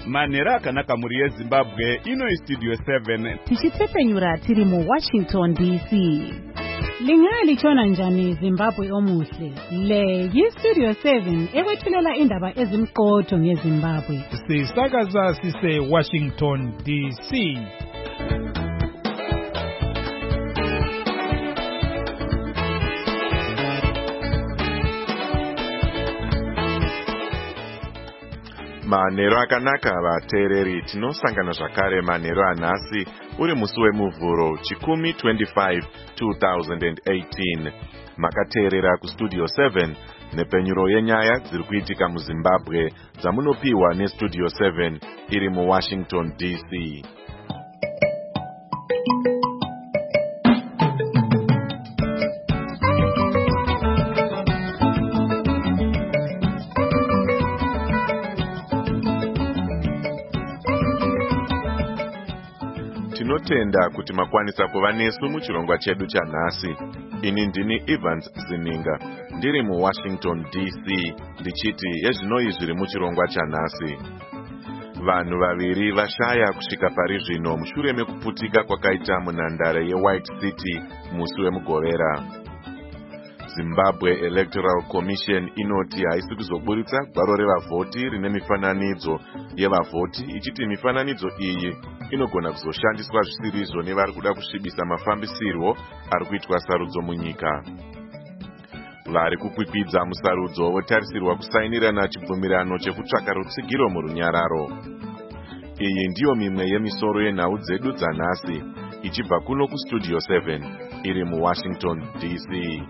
manhero akanaka muri yeZimbabwe. Ino iStudio 7 tichitsepenyura tiri muWashington DC. Lingalitshona njani Zimbabwe omuhle? Le yiStudio 7 ekwethulela indaba ezimqotho ngeZimbabwe. Sisakaza sise Washington DC. Manhero akanaka vateereri, tinosangana zvakare manhero anhasi uri musi wemuvhuro chikumi 25 2018. Makateerera kuStudio 7 nepenyuro yenyaya dziri kuitika muZimbabwe dzamunopiwa neStudio 7 iri muWashington DC. Tinotenda kuti makwanisa kuva nesu muchirongwa chedu chanhasi. Ini ndini Evans Zininga, ndiri muWashington DC, ndichiti yezvinoi zviri muchirongwa chanhasi. Vanhu vaviri vashaya kusvika pari zvino mushure mekuputika kwakaita munhandare yeWhite City musi wemugovera. Zimbabwe Electoral Commission inoti haisi kuzoburitsa gwaro revavhoti rine mifananidzo yevavhoti, ichiti mifananidzo iyi inogona kuzoshandiswa zvisirizvo nevari kuda kusvibisa mafambisirwo ari kuitwa sarudzo munyika. Vari kukwikwidza musarudzo votarisirwa kusainirana chibvumirano chekutsvaka rutsigiro murunyararo. Iyi ndiyo mimwe yemisoro yenhau dzedu dzanhasi, ichibva kuno kuStudio 7 iri muWashington DC.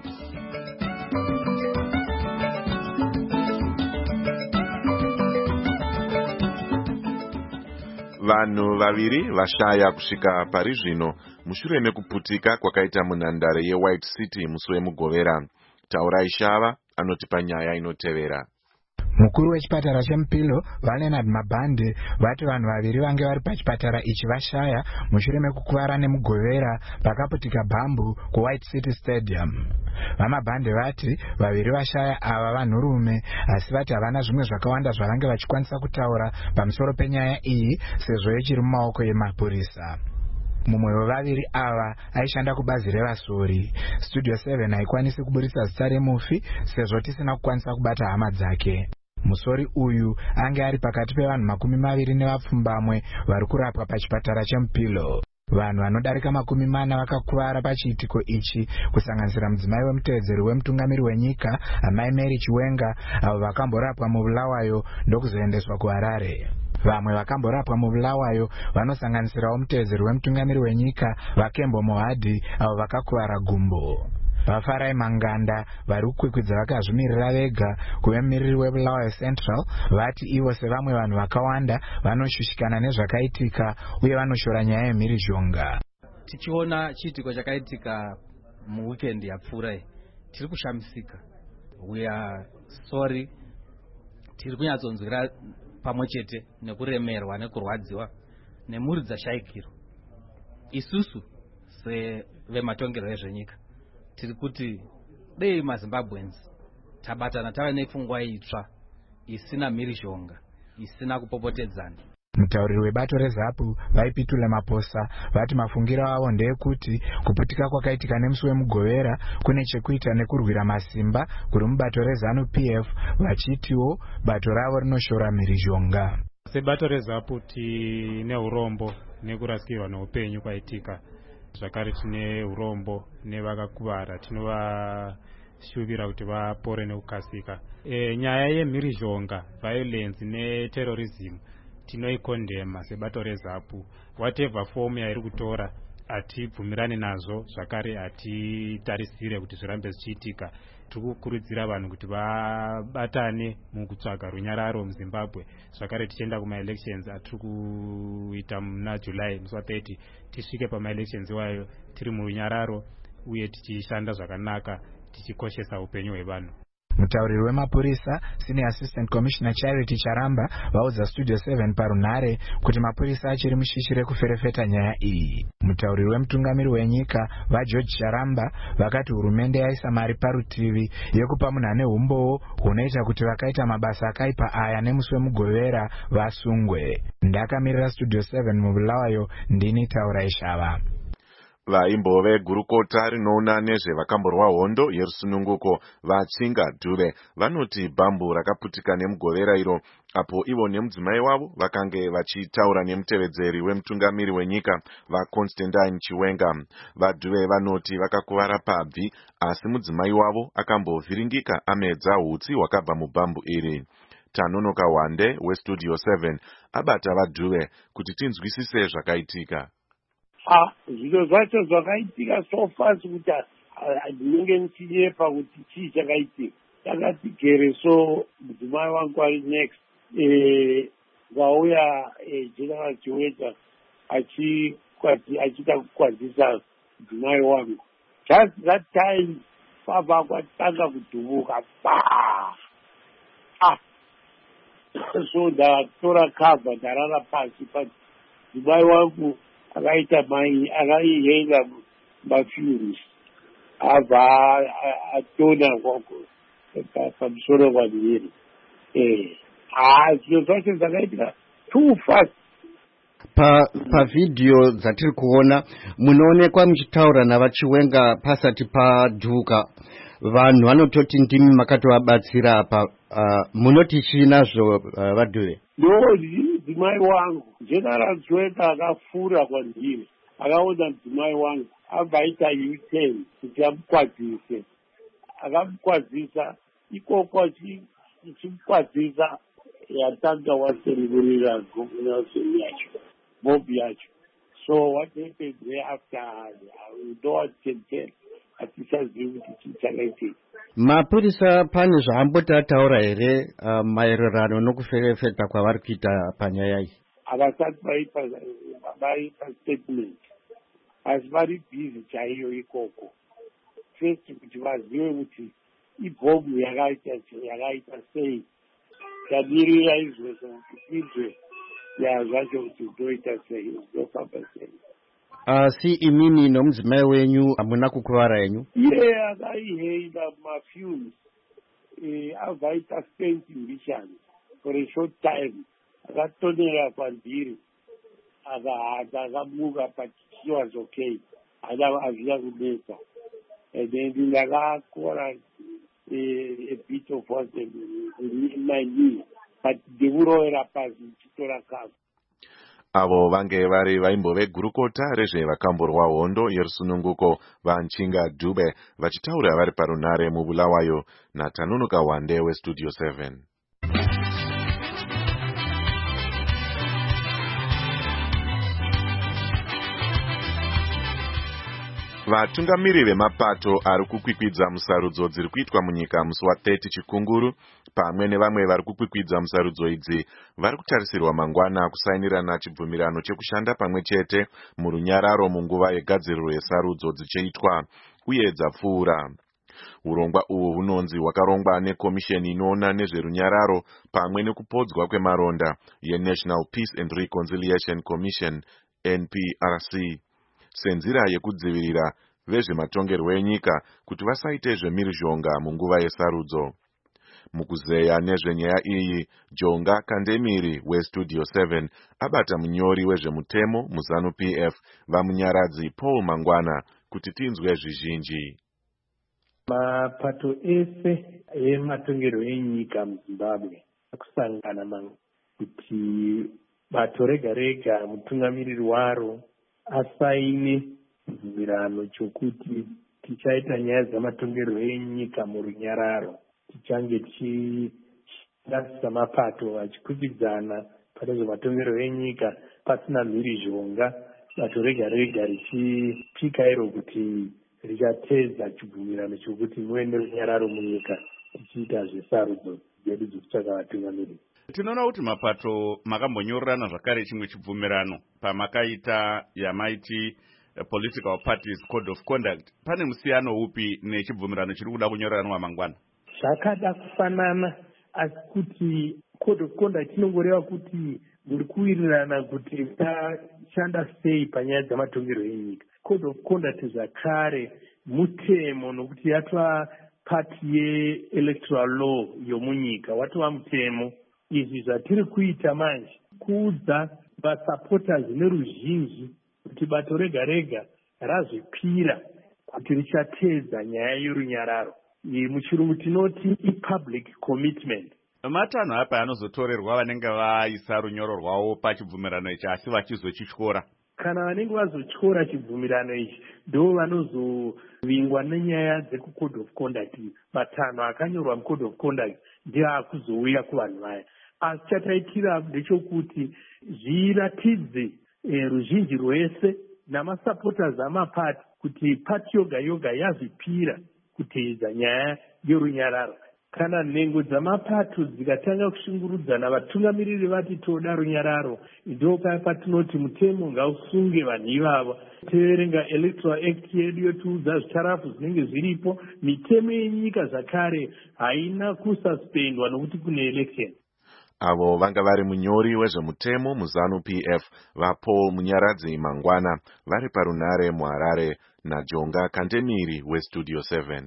Vanhu vaviri vashaya kusvika pari zvino mushure mekuputika kwakaita munhandare yeWhite City musi wemugovera. Taurai Shava anotipa nyaya inotevera. Mukuru wechipatara cheMupilo Valenard Mabhande vati vanhu vaviri vange vari pachipatara ichi vashaya mushure mekukuvara nemugovera pakaputika bhambu kuWhite City Stadium. Vamabhande vati vaviri vashaya ava vanhurume, asi vati havana zvimwe zvakawanda zvavange vachikwanisa kutaura pamusoro penyaya iyi sezvo ichiri mumaoko emapurisa. Mumwe wevaviri ava aishanda kubazi revasori. Studio 7 haikwanisi kuburitsa zita remufi sezvo tisina kukwanisa kubata hama dzake. Musori uyu ange ari pakati pevanhu 20 vari kurapwa pachipatara cheMupilo. Vanhu vanodarika 40 vakakuvara pachiitiko ichi, kusanganisira mudzimai wemutevedzeri wemutungamiri wenyika Amai Mary Chiwenga, avo vakamborapwa muBulawayo ndokuzoendeswa kuHarare. Vamwe vakamborapwa muBulawayo vanosanganisirawo mutevedzeri wemutungamiri wenyika Vakembo Mohadhi, avo vakakuvara gumbo. Vafarai Manganda vari kukwikwidza vakazvimirira vega kuve mumiriri weBulawayo Central vati ivo sevamwe vanhu vakawanda vanoshushikana nezvakaitika uye vanoshora nyaya yemhirizhonga. Tichiona chiitiko chakaitika muweekend yapfuura tiri kushamisika. We are sorry. Tiri kunyatsonzwira pamwe chete nekuremerwa nekurwadziwa nemhuri dzashayikiro. Isusu sevematongerwo ezvenyika tiri kuti dei maZimbabweans tabatana tava nepfungwa itsva isina mhirizhonga, isina kupopotedzana. Mutauriri webato reZAPU vaipitule Maposa vati mafungiro avo ndeyekuti kuputika kwakaitika nemusi wemugovera kune chekuita nekurwira masimba kuri mubato reZANU-PF, vachitiwo bato ravo rinoshora mhirizhonga. Sebato reZAPU tine urombo nekurasikirwa neupenyu kwaitika. Zvakare tine urombo nevakakuvara, tinovashuvira kuti vapore nekukasika. Nyaya yemhirizhonga, violence neterrorism tinoikondema sebato reZAPU. Whatever form yairi kutora hatibvumirani nazvo, zvakare hatitarisire kuti zvirambe zvichiitika. Tiri kukurudzira vanhu kuti vabatane mukutsvaga runyararo muZimbabwe. Zvakare tichienda kuma-elections atiri kuita muna July musi wa30 tisvike pama-elections iwayo tiri murunyararo uye tichishanda zvakanaka tichikoshesa upenyu hwevanhu. Mutauriri wemapurisa Senior Assistant Commissioner Charity Charamba vaudza Studio 7 parunhare kuti mapurisa achiri mushishi rekuferefeta nyaya iyi. Mutauriri wemutungamiri wenyika vaGeorge Charamba vakati hurumende yaisa mari parutivi yekupa munhane umbowo hunoita kuti vakaita mabasa akaipa aya nemusi wemugovera vasungwe. Ndakamirira Studio 7 mubulawayo, ndini Taurai Shava. Vaimbove gurukota rinoona nezvevakamborwa hondo yerusununguko vaChinga Dube vanoti bhambu rakaputika nemugovera iro apo ivo nemudzimai wavo vakange vachitaura nemutevedzeri wemutungamiri wenyika vaConstantine Chiwenga. VaDube vanoti vakakuvara pabvi asi mudzimai wavo akambovhiringika amedza hutsi hwakabva mubhambu iri. Tanonoka Wande weStudio 7 abata vaDube kuti tinzwisise zvakaitika. Zviro zvacho zvakaitika so fast kuti ndinenge ndichinyepa kuti chii chakaitika. Takati gere so mudzimai wangu ari next vauya General Chiweta achida kukwazisa mudzimai wangu. Just that time baba kwatanga kudhubuka so ndatora cover ndarara pasi mudzimai wangu akaita mai akaihela mafumes abva atona pamusoro pamiri. Zviro zvacho zvakaitika too fast. Pavhidhiyo dzatiri kuona munoonekwa muchitaura navaChiwenga pasati padhuka. Vanhu vanototi ndimi makatovabatsira apa. Munoti chinazvo vaDube? No, mudzimai wangu General Chiwenga akafura kwandiri, akaona mudzimai wangu abva aita U10 kuti amukwadzise. Akamukwadzisa ikoko achimukwadzisa yatanga waserivurira Nelson yacho Bob yacho. So what happened thereafter I don't tell hatichazivi kuti chii chakaitika. Mapurisa pane zvaamboti ataura here maererano nokuferefeta kwavari kuita panyaya iyi? Havasati vaipa statement asi vari bhizi chaiyo ikoko. First kuti vazive kuti ibhomu yakaita sei, tamirira izvozvo kupinzwe yazvacho kuti ndoita sei, ndofamba sei. Asi imini nomudzimai wenyu hamuna kukuvara henyu? Iye akaihela mafumes abva aita stent injection for a short time, akatonera kwandiri akamuka but she was okay, hazvina kunetsa. And then ndakakora a bit of what in my knee, but ndikurovera pasi ndichitora cover. Avo vange vari vaimbove gurukota rezvevakamborwa hondo yerusununguko vaChinga Dube vachitaura vari parunhare mubulawayo naTanonoka Wande weStudio 7. Vatungamiri vemapato ari kukwikwidza musarudzo dziri kuitwa munyika musi wa30 Chikunguru pamwe nevamwe vari kukwikwidza musarudzo idzi vari kutarisirwa mangwana kusainirana chibvumirano chekushanda pamwe chete murunyararo munguva yegadziriro yesarudzo dzichiitwa uye dzapfuura. Urongwa uhu hunonzi hwakarongwa nekomisheni inoona nezverunyararo pamwe nekupodzwa kwemaronda yeNational Peace and Reconciliation Commission NPRC senzira yekudzivirira vezvematongerwo enyika kuti vasaite zvemhirizhonga munguva yesarudzo. Mukuzeya nezvenyaya iyi, Jonga Kandemiri weStudio 7 abata munyori wezvemutemo muZanu PF vamunyaradzi Paul Mangwana kuti tinzwe zvizhinji. Mapato ese ematongerwo enyika muZimbabwe akusangana kuti bato rega rega mutungamiriri waro asaine chibvumirano chokuti tichaita nyaya dzamatongerwo enyika murunyararo, tichange tichirasisa mapato achikwikwidzana pane zvematongerwo enyika pasina mhirizhonga, bato rega rega richipika iro kuti richatedza chibvumirano chokuti muve nerunyararo munyika tichiita zvesarudzo dzedu dzekutsvaga vatungamiriri. Tinoona kuti mapato makambonyorerana zvakare chimwe chibvumirano pamakaita yamaiti Political Parties Code of Conduct. Pane musiyano upi nechibvumirano chiri kuda kunyoreranwa mangwana? zvakada kufanana, asi kuti code of conduct inongoreva kuti muri kuwirirana kuti tashanda sei panyaya dzamatongerwo enyika. Code of conduct zvakare mutemo, nokuti yatova part ye-electoral law yomunyika, watova mutemo. Izvi zvatiri kuita manje kuudza vasupporters neruzhinji kuti bato rega rega razvipira kuti richatedza nyaya yorunyararo. Muchirungu tinoti i-public commitment. Matanho apa anozotorerwa vanenge vaisa runyoro rwavo pachibvumirano ichi asi vachizochityora. Kana vanenge vazotyora chibvumirano ichi ndo vanozovingwa nenyaya dzekucode of conduct. Matanho akanyorwa mucode of conduct ndiye akuzouya kuvanhu vaya. Asi chataitira ndechokuti zviratidze ruzhinji rwese namasupporters amapati kuti pati yoga yoga yazvipira kuteedza nyaya yorunyararo. Kana nhengo dzamapato dzikatanga kushungurudzana, vatungamiriri vati toda runyararo, ndo paya patinoti mutemo ngausunge vanhu ivavo. Teverenga electoral act yedu yotiudza zvitarafu zvinenge zviripo. Mitemo yenyika zvakare haina kususpendwa nokuti kune election. Avo vanga vari munyori wezvemutemo muzanu PF vaPaul Munyaradzi Mangwana vari parunare muHarare naJonga Kantemiri weStudio 7.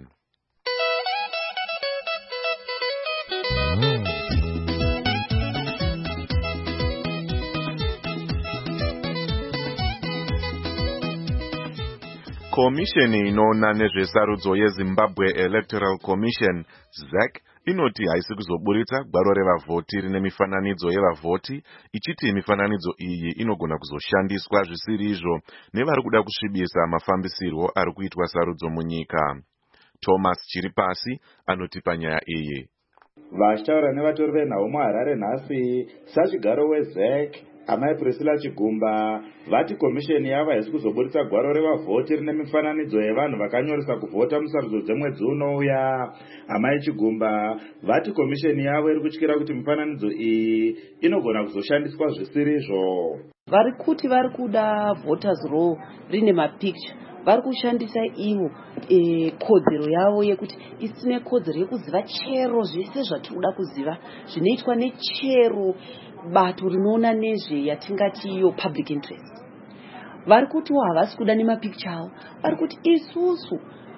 Komisheni inoona nezvesarudzo yeZimbabwe Electoral Commission ZEC inoti haisi kuzoburitsa gwaro revavhoti rine mifananidzo yevavhoti, ichiti mifananidzo iyi inogona kuzoshandiswa zvisiri izvo nevari kuda kusvibisa mafambisirwo ari kuitwa sarudzo munyika. Thomas Chiripasi anoti panyaya iyi. Vachitaura nevatori venhau muHarare nhasi, sachigaro weZEC Amai Priscilla Chigumba vati komisheni yavo haisi kuzoburitsa gwaro revavhoti rine mifananidzo yevanhu vakanyoresa kuvhota musarudzo dzemwedzi unouya. Amai Chigumba vati komisheni yavo iri kutyira kuti mifananidzo iyi inogona kuzoshandiswa zvisirizvo. Vari kuti vari kuda voters roll rine mapicture, vari kushandisa ivo kodzero yavo yekuti isine kodzero yekuziva chero zvese zvatinoda kuziva zvinoitwa nechero bato rinoona nezve yatingati iyo public interest. Vari kuti havasi kuda nemapicture avo, vari kuti isusu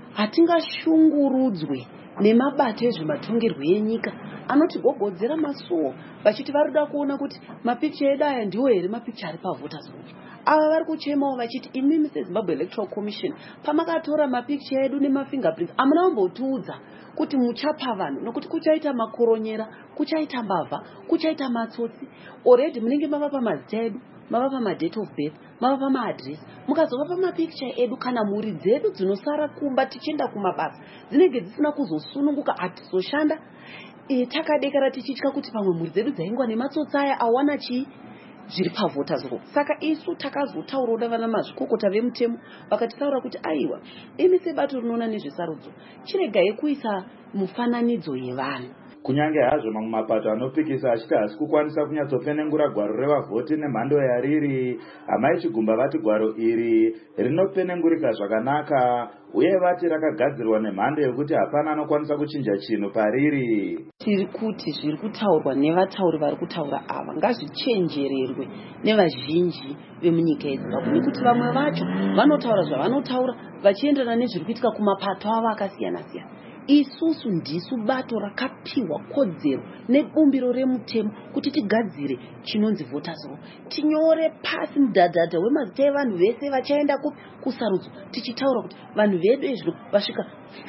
hatingashungurudzwe nemabato ezvematongerwo enyika anotigogodzera masuo vachiti vari kuda kuona kuti mapicture edu aya ndiwo here mapicture ari pavoters roll. Ava vari kuchemawo vachiti imimi seZimbabwe Electoral Commission pamakatora mapicture edu nemafingerprints hamuna kumbotiudza kuti muchapa vanhu nokuti kuchaita makoronyera, kuchaita mbavha, kuchaita matsotsi. Already munenge mava pamazita edu, mava pamadate of birth, mava pamaadresi, mukazova pamapicture edu kana mhuri dzedu dzinosara kumba tichienda kumabasa dzinenge dzisina kuzosununguka hatizoshanda. Takadekara tichitya kuti pamwe mhuri dzedu dzaingwa nematsotsi aya awana chii zviri pavoters roll. Saka isu takazotaurawo navana mazvikokota vemutemo vakatitaura kuti aiwa, imi sebato rinoona nezvesarudzo chiregai kuisa mufananidzo yevanhu. Kunyange hazvo mamwe mapato anopikisa achiti hasi kukwanisa kunyatsopenengura gwaro revavhoti nemhando yariri, Amai Chigumba vati gwaro iri rinopenengurika zvakanaka uye vati rakagadzirwa nemhando yekuti hapana anokwanisa kuchinja chinhu pariri. Tiri kuti zviri kutaurwa nevatauri vari kutaura ava ngazvichenjererwe nevazhinji vemunyika yeZimbabwe, nekuti vamwe vacho vanotaura zvavanotaura vachienderana nezviri kuitika kumapato avo akasiyana siyana. Isusu ndisu bato rakapiwa kodzero nebumbiro remutemo kuti tigadzire chinonzi voters roll, tinyore pasi mudhadhadha wemazita evanhu vese vachaenda kusarudzo, tichitaura kuti vanhu vedu ezvino vasvika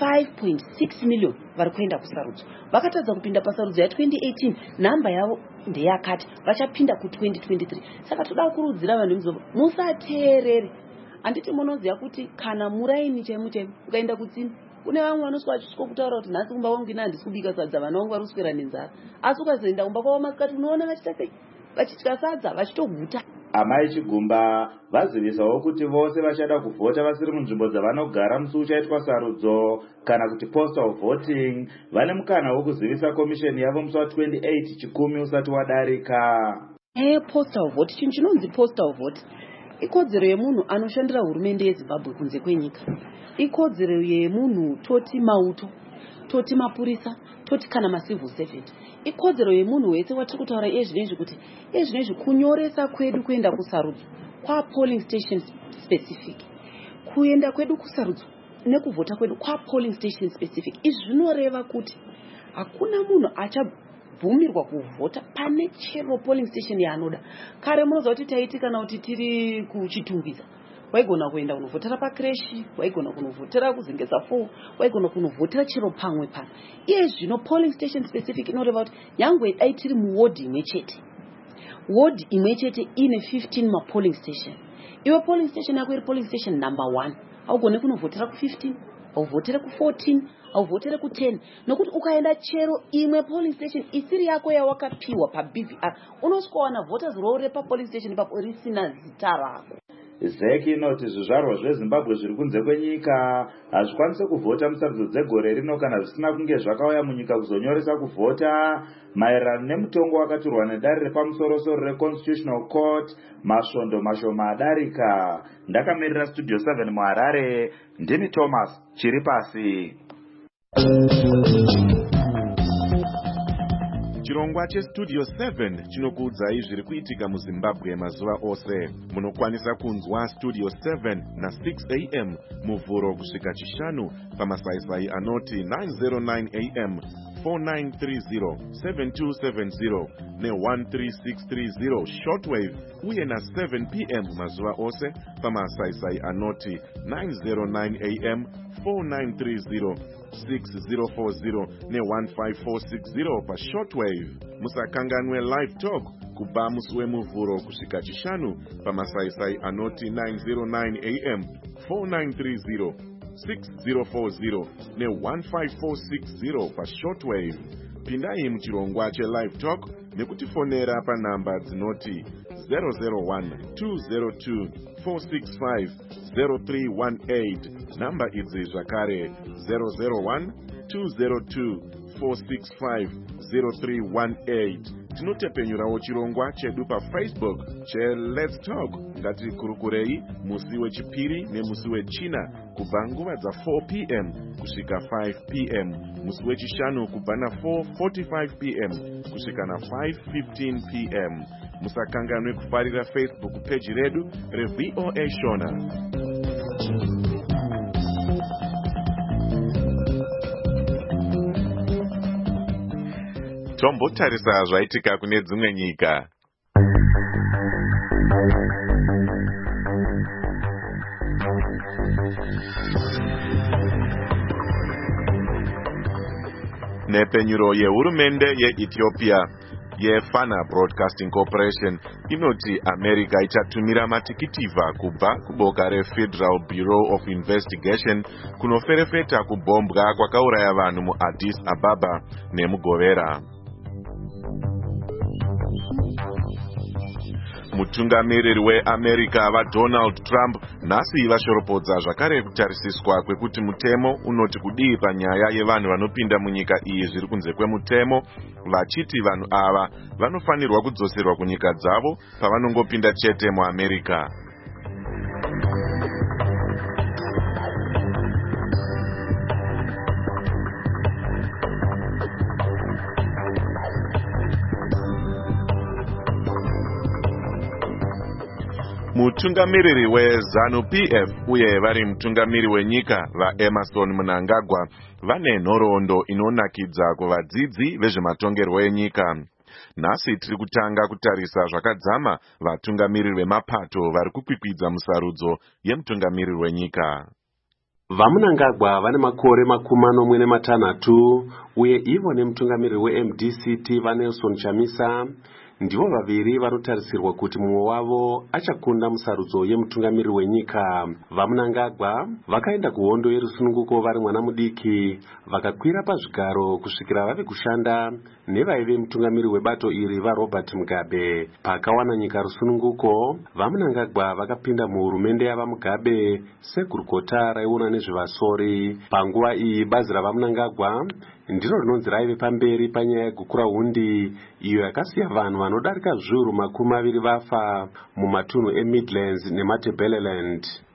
5.6 million vari kuenda kusarudzo. Vakatadza kupinda pasarudzo ya2018, nhamba yavo ndeyakati vachapinda ku2023. Saka toda kurudzira vanhu vemuZimbabwe musateerere. Handiti munoziva kuti kana muraini chemu ukaenda kutsini kune vamwe vanoswa vachisvika kutaura kuti nhasi kumba kwangu ina handisi kubika sadza, vana vangu vari kuswera nenzara. Asi ukazoenda kumba kwavo masikati unoona vachita sei? Vachitya sadza, vachitoguta. Amai Chigumba vazivisawo kuti vose vachada kuvhota vasiri munzvimbo dzavanogara musi uchaitwa sarudzo kana kuti postal voting vane mukana wokuzivisa komisheni yavo musi wa28 chikumi usati wadarika. Postal vote, chinhu chinonzi postal vote ikodzero yemunhu anoshandira hurumende yeZimbabwe kunze kwenyika. Ikodzero yemunhu toti mauto toti mapurisa, toti kana macivil servant. Ikodzero yemunhu wese watiri kutaura ezvinezvi kuti ezvinezvi kunyoresa kwedu kuenda kusarudzo polling station specific, kuenda kwedu kusarudzo nekuvhota kwedu polling station specific. Izvi zvinoreva kuti hakuna munhu achabvumirwa kuvhota pane chero polling station yaanoda. Kare munoziva kuti taiti kana kuti tiri kuchitungwiza waigona kuenda kunovhotera pakreshi, waigona kunovhotera kuzengesa 4, waigona kunovhotera chero pamwe pano. Iye zvino polling station specific inoreva kuti nyangwe dai tiri muward imwe chete, ward imwe chete ine 15 mapolling station, iwe polling station yako iri polling station number 1 haugone kunovhotera ku15, hauvhotere ku14, hauvhotere ku10, nokuti ukaenda chero imwe polling station isiri yako yawakapiwa paBVR unosvika voters roll repapolling station ipapo risina zita rako. ZEC inoti zvizvarwa zveZimbabwe zviri kunze kwenyika hazvikwanise kuvhota musarudzo dzegore rino kana zvisina kunge zvakauya munyika kuzonyoresa kuvhota maererano nemutongo wakatorwa nedare repamusoro-soro reConstitutional Court masvondo mashoma adarika. Ndakamirira Studio 7 muHarare, ndini Thomas Chiripasi. Chirongwa cheStudio 7 chinokuudzai zviri kuitika muZimbabwe mazuva ose. Munokwanisa kunzwa Studio 7 na 6 am muvhuro kusvika chishanu pamasaisai anoti 909 am 4930 7270 ne13630 shortwave uye na 7 pm mazuva ose pamasaisai anoti 909 am 4930 6040 ne15460 pa-shortwave. Musakanganwe live talk kubva musi wemuvhuro kusvika chishanu pamasaisai anoti 909 am 4930 6040 ne15460 pa-shortwave. Pindai muchirongwa che-live talk nekutifonera panhamba dzinoti 001-202-465-0318. Namba idzi zvakare 001-202-465-0318. Tinotepenyurawo chirongwa chedu paFacebook che-Let's Talk. Ngatikurukurei musi wechipiri nemusi wechina kubva nguva dza4 pm kusvika 5 pm, musi wechishanu kubva na4:45 pm kusvika na5:15 pm. Musakanganwe kufarira Facebook page redu reVOA Shona. Tombotarisa zvaitika kune dzimwe nyika. Nepenyuro yehurumende yeEthiopia yeFana Broadcasting Corporation inoti America ichatumira matikitivha kubva kuboka reFederal Bureau of Investigation kunoferefeta kubombwa kwakauraya vanhu muAddis Ababa nemugovera. Mutungamiriri weAmerica vaDonald Trump nhasi vashoropodza zvakare kutarisiswa kwekuti mutemo unoti kudii panyaya yevanhu vanopinda munyika iyi zviri kunze kwemutemo, vachiti vanhu ava vanofanirwa kudzoserwa kunyika dzavo pavanongopinda chete muAmerica. Mutungamiriri weZANU-PF uye vari mutungamiri wenyika vaEmerson Mnangagwa vane nhoroondo inonakidza kuvadzidzi vezvematongerwo enyika. Nhasi tiri kutanga kutarisa zvakadzama vatungamiriri vemapato vari kukwikwidza musarudzo yemutungamiriri wenyika. VaMnangagwa vane makore 46 uye ivo nemutungamiriri weMDCT vaNelson Chamisa ndivo vaviri vanotarisirwa kuti mumwe wavo achakunda musarudzo yemutungamiriri wenyika. VaMnangagwa vakaenda kuhondo yerusununguko vari mwana mudiki, vakakwira pazvigaro kusvikira vave kushanda nevaive mutungamiriri webato iri vaRobert Mugabe. Pakawana nyika rusununguko, VaMnangagwa vakapinda muhurumende yavaMugabe segurukota raiona nezvevasori. Panguva iyi bazi raVaMnangagwa ndiro rinonzi raive pamberi panyaya yegukurahundi iyo yakasiya vanhu vanodarika zviuru 20 vafa mumatunhu eMidlands neMatabeleland.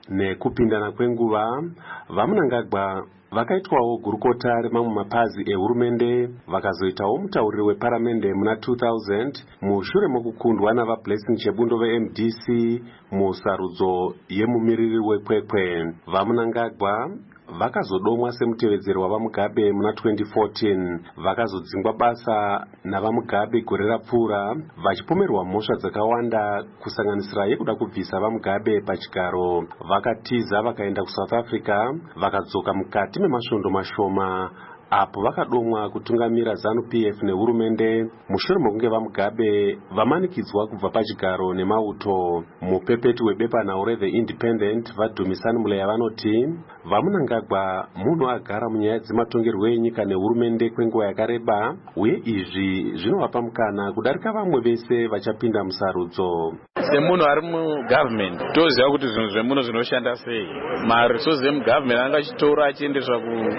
Nekupindana kwenguva, vaMnangagwa vakaitwawo gurukota remamwe mapazi ehurumende, vakazoitawo mutauriri weparamende muna 2000 mushure mokukundwa navaBlessing Chebundo veMDC musarudzo yemumiriri wekwekwe. VaMnangagwa vakazodomwa semutevedzeri wavaMugabe muna 2014, vakazodzingwa basa navaMugabe gore rapfuura, vachipomerwa mhosva dzakawanda kusanganisira yekuda kubvisa vaMugabe pachigaro. Vakatiza vakaenda kuSouth Africa, vakadzoka mukati memasvondo mashoma apo vakadomwa kutungamira ZANU-PF nehurumende mushure mokunge vaMugabe vamanikidzwa kubva pachigaro nemauto. Mupepeti webepanhau reThe Independent vaDumisani Muleya vanoti vaMnangagwa munhu agara munyaya dzematongerwo enyika nehurumende kwenguva yakareba, uye izvi zvinovapa mukana kudarika vamwe vese vachapinda musarudzo. Semunhu ari mugovernment toziva kuti zvinhu zvemuno zvinoshanda sei. Maresources emugovernment anga achitora achiendeswa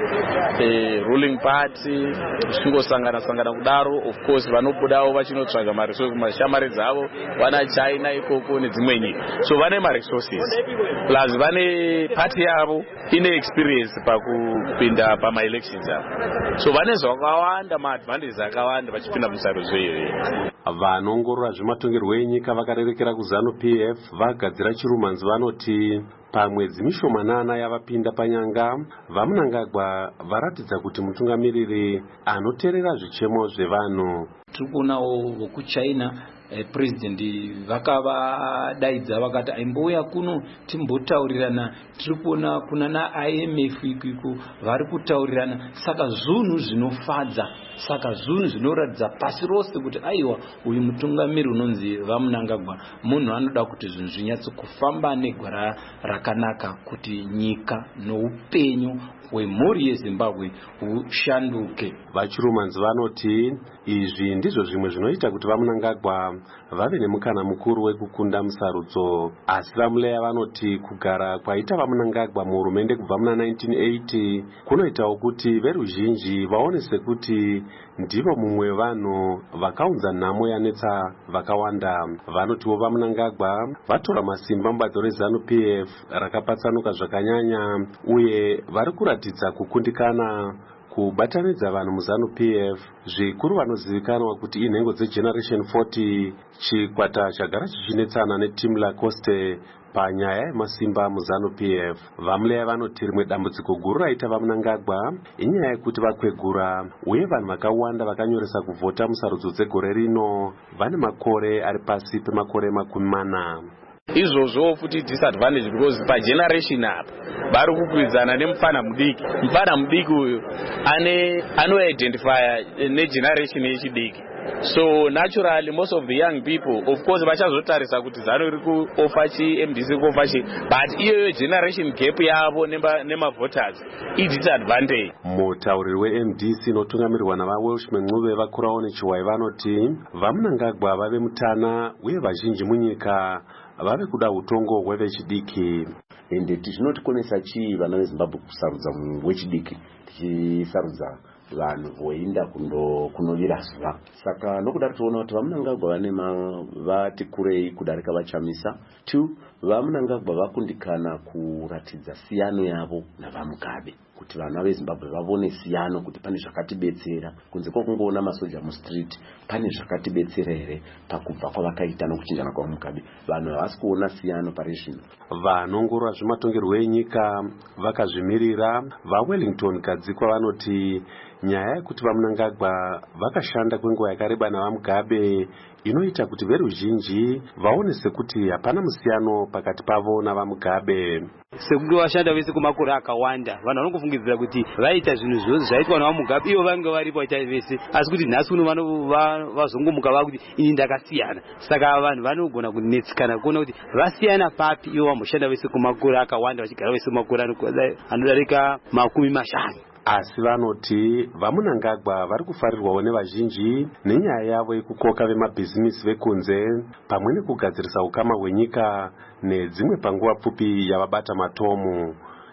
ruling party, zvichingosangana kudaro. Of course vanobudawo vachinotsvaga maresources kumashamari dzavo, vana China ikoko nedzimwe nyika, so vane maresources plus vane party yavo ine experience pakupinda pamaelections avo, so vane zvakawanda, maadvantages akawanda vachipinda musarudzo iyoyo. Vanongorora zvematongerwo enyika vakarerekera kuZANU-PF vagadzira chirumanzi vanoti pamwedzi mishomanana yavapinda panyanga, vaMnangagwa varatidza kuti mutungamiriri anoteerera zvichemo zvevanhu. Tiri kuonawo vokuChina president vakavadaidza vakati aimbouya kuno timbotaurirana. Tiri kuona kuna naIMF ikiko vari kutaurirana. Saka zvinhu zvinofadza, saka zvinhu zvinoratidza pasi rose kuti aiwa uyu mutungamiri unonzi vaMnangagwa munhu anoda kuti zvinhu zvinyatsokufamba negwara rakanaka, kuti nyika noupenyu hwemhuri yeZimbabwe hushanduke. Vachirumanzi vanoti izvi ndizvo zvimwe zvinoita kuti vaMnangagwa vave nemukana mukuru wekukunda musarudzo. Asi vaMuleya vanoti kugara kwaita vaMnangagwa muhurumende kubva muna 1980 kunoitawo kuti veruzhinji vaone sekuti ndivo mumwe vanhu vakaunza nhamo yanetsa vakawanda. Vanotiwo vaMnangagwa vatora masimba mubato reZANU-PF rakapatsanuka zvakanyanya, uye vari kuratidza kukundikana kubatanidza vanhu muZANU-PF, zvikuru vanozivikanwa kuti inhengo dzeGeneration 40, chikwata chagara chichinetsana neTim Lacoste panyaya yemasimba muZANU-PF. VaMuleya vanoti rimwe dambudziko guru raita vaMnangagwa inyaya yekuti vakwegura, uye vanhu vakawanda vakanyoresa kuvhota musarudzo dzegore rino vane makore ari pasi pemakore 40. Izvozvo futi disadvantage because pageneration apa vari kukwidzana nemufana mudiki uyu anoidentifya negeneration yechidiki. So naturally most of the young people of course vachazotarisa kuti ZANU iri kuofa chi, MDC iri kuofa chi, but iyoyo generation gap yavo nemavoters idisadvantage. Mutauriri weMDC inotungamirwa navaWelshman Ncube vakurawo nechiwai vanoti vaMnangagwa vave mutana uye vazhinji munyika vave kuda utongo hwevechidiki. Ende tinotikonesa chii vana veZimbabwe kusarudza munhu wechidiki, tichisarudza vanhu voenda kunovirazwa. Saka nokudaro toona kuti vaMnangagwa vati kurei kudarika vaChamisa. 2, vaMnangagwa vakundikana kuratidza siyano yavo navaMugabe, kuti vana veZimbabwe vavone siyano kuti pane zvakatibetsera kunze kwokungoona masoja mustreet, pane zvakatibetsera here pakubva kwavakaita nokuchinjana kwavaMugabe. Vanhu havasi kuona siyano pari zvino. Vanongorora zvematongerwo enyika vakazvimirira vaWellington Gadzikwa vanoti nyaya yekuti vaMnangagwa vakashanda kwenguva yakareba navaMugabe inoita kuti veruzhinji vaone sekuti hapana musiyano pakati pavo navaMugabe. Sekunge vashanda vese kumakore akawanda, vanhu vanongofungidzira kuti vaita zvinhu zvose zvaitwa navaMugabe ivo vange varipo vaita vese, asi kuti nhasi uno vazongomuka vakuti ini ndakasiyana. Saka vanhu vanogona kunetsikana kuona kuti vasiyana papi ivo vamboshanda vese kumakore akawanda, vachigara vese kumakore anodarika 50. Asi vanoti vaMnangagwa vari kufarirwawo nevazhinji nenyaya yavo yekukoka vemabhizimisi vekunze pamwe nekugadzirisa ukama hwenyika nedzimwe panguva pfupi yavabata matomu.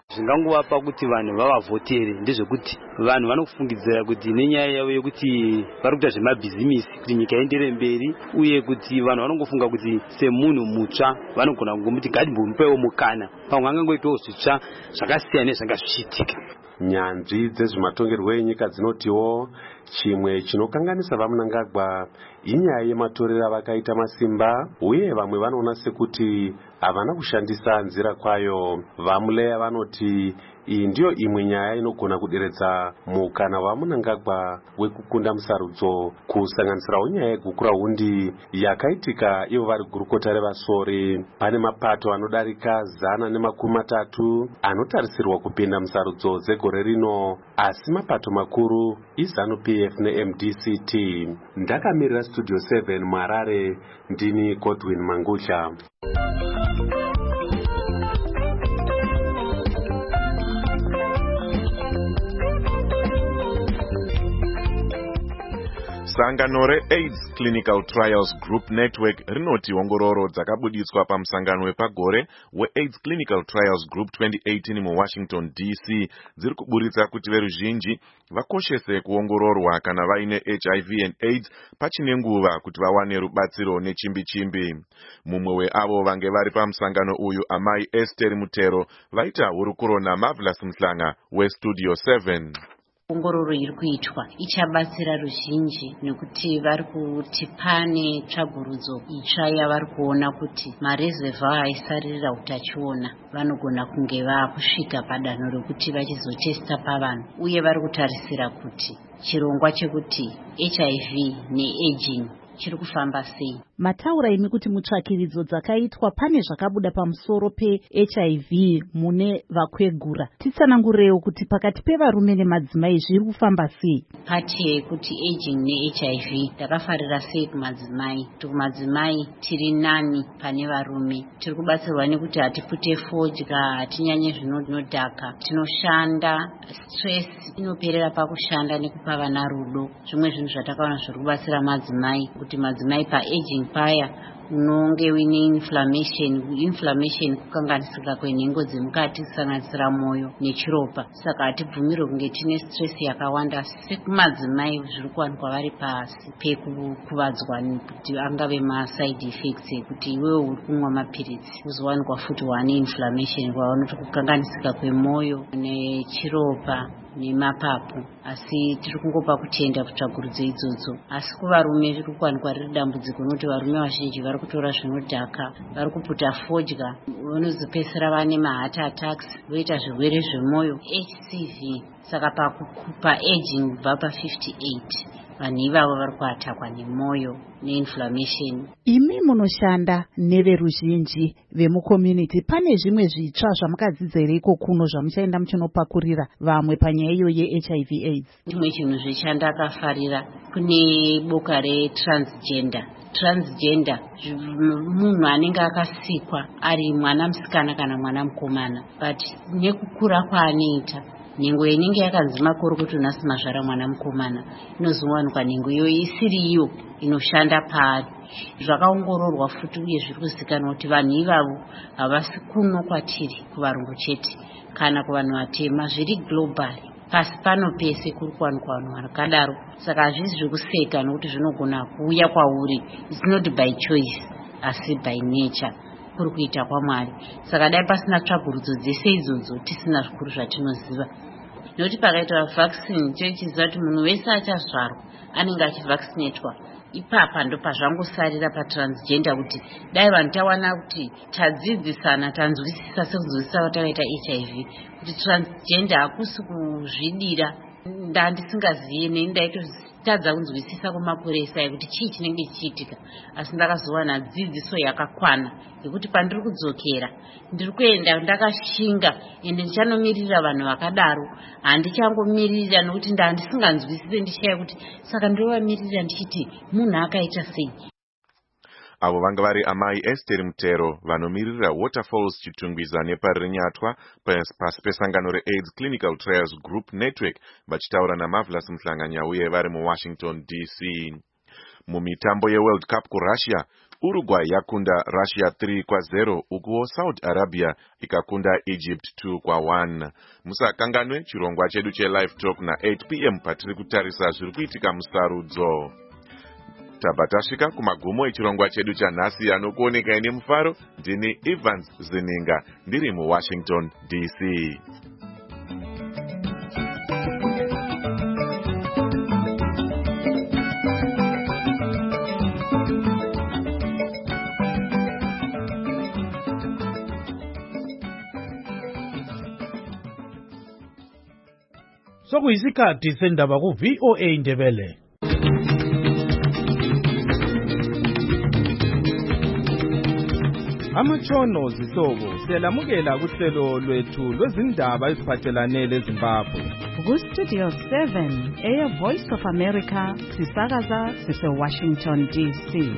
zvingangovapa kuti vanhu vavavhotere ndezvekuti vanhu vanofungidzira kuti nenyaya yavo yekuti vari kuita zvemabhizimisi kuti nyika iendere mberi, uye kuti vanhu vanongofunga kuti semunhu mutsva vanogona kungomuti ngatimbomupaiwo mukana, pamwe angangoitawo zvitsva zvakasiyana nezvanga zvichiitika. Nyanzvi dzezvematongerwo enyika dzinotiwo chimwe chinokanganisa vaMnangagwa inyaya yematorero avakaita masimba, uye vamwe vanoona sekuti havana kushandisa nzira kwayo. VaMuleya vanoti iyi ndiyo imwe nyaya inogona kuderedza mukana waMnangagwa wekukunda musarudzo, kusanganisirawo nyaya yegukurahundi yakaitika ivo vari gurukota revasori. Pane mapato anodarika 130 anotarisirwa kupinda musarudzo dzegore rino, asi mapato makuru iZANU-PF neMDCT. Ndakamirira Studio 7 muHarare, ndini Godwin Mangusha. Sangano re-AIDS Clinical Trials Group Network rinoti ongororo dzakabuditswa pamusangano wepagore we-AIDS Clinical Trials Group 2018 muWashington DC dziri kuburitsa kuti veruzhinji vakoshese kuongororwa kana vaine HIV and AIDS pachine nguva kuti vawane rubatsiro nechimbi-chimbi. Mumwe weavo vange vari pamusangano uyu amai Esther Mutero vaita hurukuro naMarvelous Mhlanga weStudio 7. Ongororo iri kuitwa ichabatsira ruzhinji nekuti vari kuti pane tsvagurudzo itsva yavari kuona kuti marezevha aisarira utachiona vanogona kunge vakusvika padanho rekuti vachizotesta pavanhu, uye vari kutarisira kuti chirongwa chekuti HIV neaging chiri kufamba sei. Mataura imi kuti mutsvakiridzo dzakaitwa pane zvakabuda pamusoro peHIV mune vakwegura. Titsanangurewo kuti pakati pevarume nemadzimai zviri kufamba sei. Pati yekuti aging neHIV takafarira sei kumadzimai. Kumadzimai tiri nani pane varume. Tiri kubatsirwa nekuti hatipute fodya, hatinyanye zvinodhaka, tinoshanda, stress inoperera pakushanda nekupa vana rudo. Zvimwe zvinhu zvatakaona zviri kubatsira madzimai kuti madzimai paaging paya unonge uine inflammation kukanganisika kwenhengo dzemukati kusanganisira mwoyo nechiropa. Saka hatibvumirwe kunge tine stress yakawanda sekumadzimai zviri kuwanikwa vari pasi pekukuvadzwa kuti angave maside effects ekuti iwewe uri kumwa mapiritsi uzowanikwa futi wane inflammation kwavanoti kukanganisika kwemwoyo nechiropa nemapapu. Asi tiri kungopa kutenda kutsvagurudzo idzodzo. Asi kuvarume zviri kuwanikwa riri dambudziko nokuti varume vazhinji vari kutora zvinodhaka, vari kuputa fodya, vanozopedzisira vane maheart attacks, voita zvirwere zvemwoyo, HCV. Saka pakupa aging kubva pa58 vanhu ivavo vari kuatakwa nemwoyo neinflammation. Imi munoshanda neveruzhinji vemucommunity, pane zvimwe zvitsva zvamukadzidza here iko kuno zvamuchaenda muchinopakurira vamwe panyaya iyo yeHIV AIDS? Chimwe chinhu zvechandakafarira kune boka retransgender. Transgender munhu anenge akasikwa ari mwana musikana kana mwana mukomana, but nekukura kwaanoita nhengo inenge yakanzi makuru kuti unasi mazvara mwana mukomana inozowanikwa nhengo iyoyo isiri iyo inoshanda paari. Zvakaongororwa futi uye zviri kuzikanwa kuti vanhu ivavo havasi kuno kwatiri kuvarungu chete kana kuvanhu vatema, zviri global. Pasi pano pese kuri kuwanikwa vanhu vakadaro. Saka hazvisi zvekuseka nokuti zvinogona kuuya kwauri. It's not by choice asi by nature, kuri kuita kwaMwari. Saka dai pasina tsvagurudzo dzese idzodzo tisina zvikuru zvatinoziva. Nokuti pakaitwa vaccine tichiziva kuti munhu wese achazvarwa anenge achivaccinatwa. Ipapa ndo pazvangosarira patransgender kuti dai vanhu tawana kuti tadzidzisana tanzwisisa sekuzwisisa vatakaita HIV kuti transgender hakusi kuzvidira. Ndandisingaziye nendaitotadza kunzwisisa kumapurisa yekuti chii chinenge chichiitika, asi ndakazowana dzidziso yakakwana yekuti pandiri kudzokera ndiri kuenda ndakashinga ende ndichanomiririra vanhu vakadaro. Handichangomirira nokuti ndandisinganzwisise ndichaya kuti saka ndinovamirira ndichiti munhu akaita sei. Avo vanga vari amai Esther Mutero vanomiririra Waterfalls Chitungwiza nepaRinyatwa pasi pesangano reAIDS Clinical Trials Group Network vachitaura naMarvelous Mhlanga uye vari muWashington DC. Mumitambo yeWorld Cup kuRussia, Uruguay yakunda Russia 3-0 ukuwo Saudi Arabia ikakunda Egypt 2-1. Musakanganwe chirongwa chedu che-Live Talk na 8 p.m. patiri kutarisa zviri kuitika musarudzo. Tabva tasvika kumagumo echirongwa chedu chanhasi anokuoneka ine mufaro. Ndini Evans Zininga ndiri muWashington DC. Sokuyisikhathi sendaba ku-VOA Indebele. Amatshono zihlobo siyalamukela kuhlelo lwethu lwezindaba eziphathelane leZimbabwe. Ku-Studio 7 Air Voice of America sisakaza sise-Washington DC.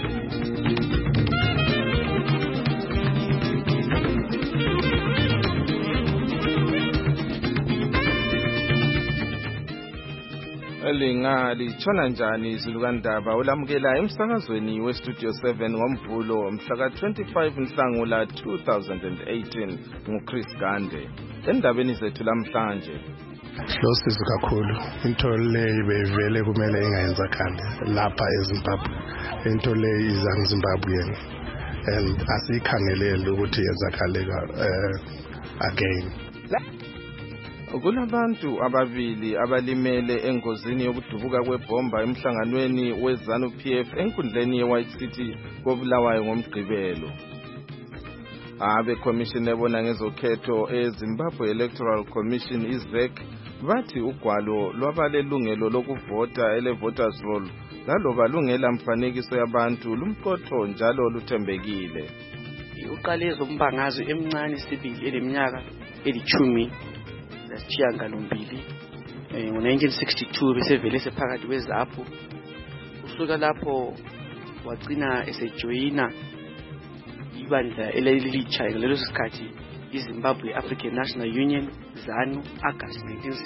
Litshona njani izulukandaba olamukela emsakazweni weStudio 7 ngoMvulo mhla ka-25 Nhlangula 2018 nguChris Gande. Endabeni zethu lamhlanje losizo kakhulu into leyo beyivele kumele ingayenzakali lapha eZimbabwe. Into leyo iza eZimbabwe and asikhangelele ukuthi yenzakale again. Kulabantu ababili abalimele engozini yokudubuka kwebomba emhlanganweni weZANU-PF enkundleni yeWhite City koBulawayo ngoMgqibelo. Abekhomishini ebona ngezokhetho eZimbabwe Electoral Commission iZEC bathi ugwalo lwabalelungelo lokuvota ele-voters roll laloba lungela mfanekiso yabantu lumqotho njalo luthembekile. Uqale ezombangazwe emncane sibili eneminyaka elithumi Chiyangalombili ngo-1962 besevele sephakathi kweZAPU. Usuka lapho wagcina esejoyina ibandla elilitsha ngaleso sikhathi iZimbabwe African National Union ZANU August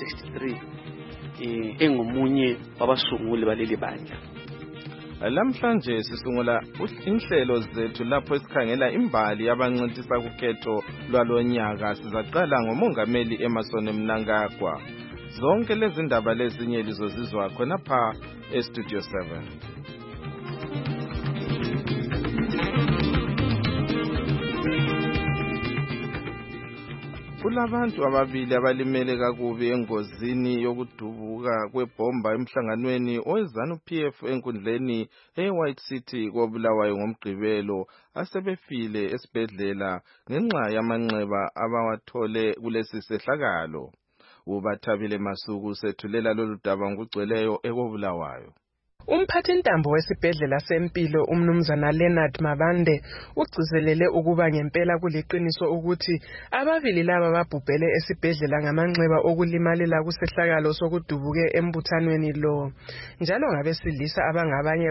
1963 engomunye wabasunguli baleli bandla. Lamhlanje sisungula inhlelo zethu lapho esikhangela imbali abancintisa kukhetho lwalonyaka. Sizaqala ngomongameli Emmerson Mnangagwa. Zonke lezi ndaba lezinye lizozizwa khona pha eStudio 7. Kulabantu ababili abalimele kakubi engozini yokudubuka kwebomba emhlanganweni weZANU-PF enkundleni eWhite City koBulawayo ngoMgqibelo asebefile esibhedlela ngenxa yamanxeba abawathole kulesi sehlakalo. Ubathabile Masuku sethulela lolu daba ngokugcweleyo ekoBulawayo. Umphathintambo wesibhedlela sempilo umnumzana Leonard Mabande ugcizelele ukuba ngempela kuliqiniso ukuthi ababili laba babhubhele esibhedlela ngamanxeba okulimalela kusehlakalo sokudubuke embuthanweni lo. Njalo ngabesilisa abangabanye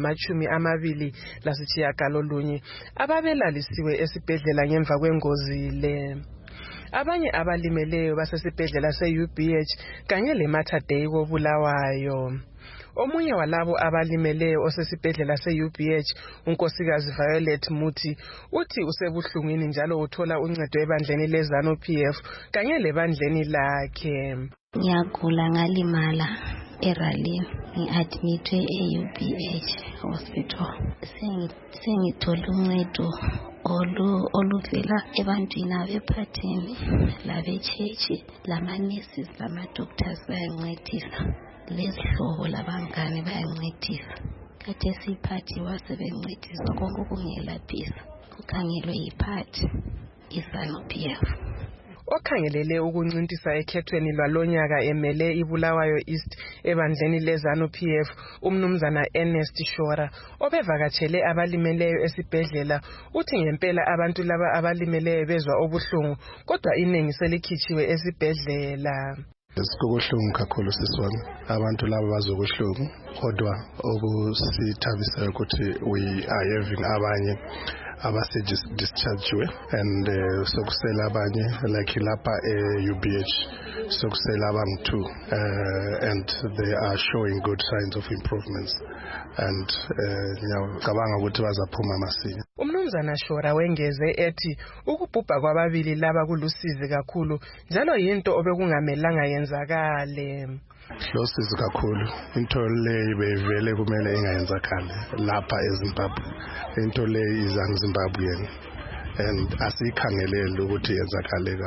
baba-29 ababelalisiwe esibhedlela ngemva kwengozi le. Abanye abalimeleyo basesibhedlela se-UBH kanye leMater Dei koBulawayo. Omunye walabo abalimeleyo osesibhedlela se-UBH unkosikazi Violet Muthi uthi usebuhlungwini njalo uthola uncedo ebandleni leZANU-PF kanye lebandleni lakhe. Ngiyagula ngalimala eRalini ngi-admitwe e-UBH hospital. Sengithola uncedo oluvela ebantwini abephathini labechechi lama-nurses lama-doctors bayancedisa. Lezihlobo labangane bayancedisa. Kade siphathiwa sebencedisa konke okungelaphisa. Kukhangelwe yiphathi iZANU-PF. Okhangelele ukuncintisa ekhethweni lwalonyaka emele iBulawayo East ebandleni leZANU-PF umnumzana Ernest Shora obevakatshele abalimeleyo esibhedlela uthi ngempela abantu laba abalimeleyo bezwa obuhlungu kodwa iningi selikhitshiwe esibhedlela. Sikubuhlungu kakhulu siswami abantu laba bazokuhlungu kodwa okusithabisayo ukuthi we are having abanye abase-dischargiwe and sokusela abanye like lapha e-UBH sokusela abangu-2 and they are showing good signs of improvements and ngiyacabanga ukuthi bazaphuma masinya. Umnumzana Shora wengeze ethi ukubhubha kwababili laba kulusizi kakhulu njalo yinto obekungamelanga yenzakale. Hlosizi kakhulu into le bevele kumele ingayenzakali lapha eZimbabwe. Into le izangiZimbabwean and asikhangelele ukuthi yenzakale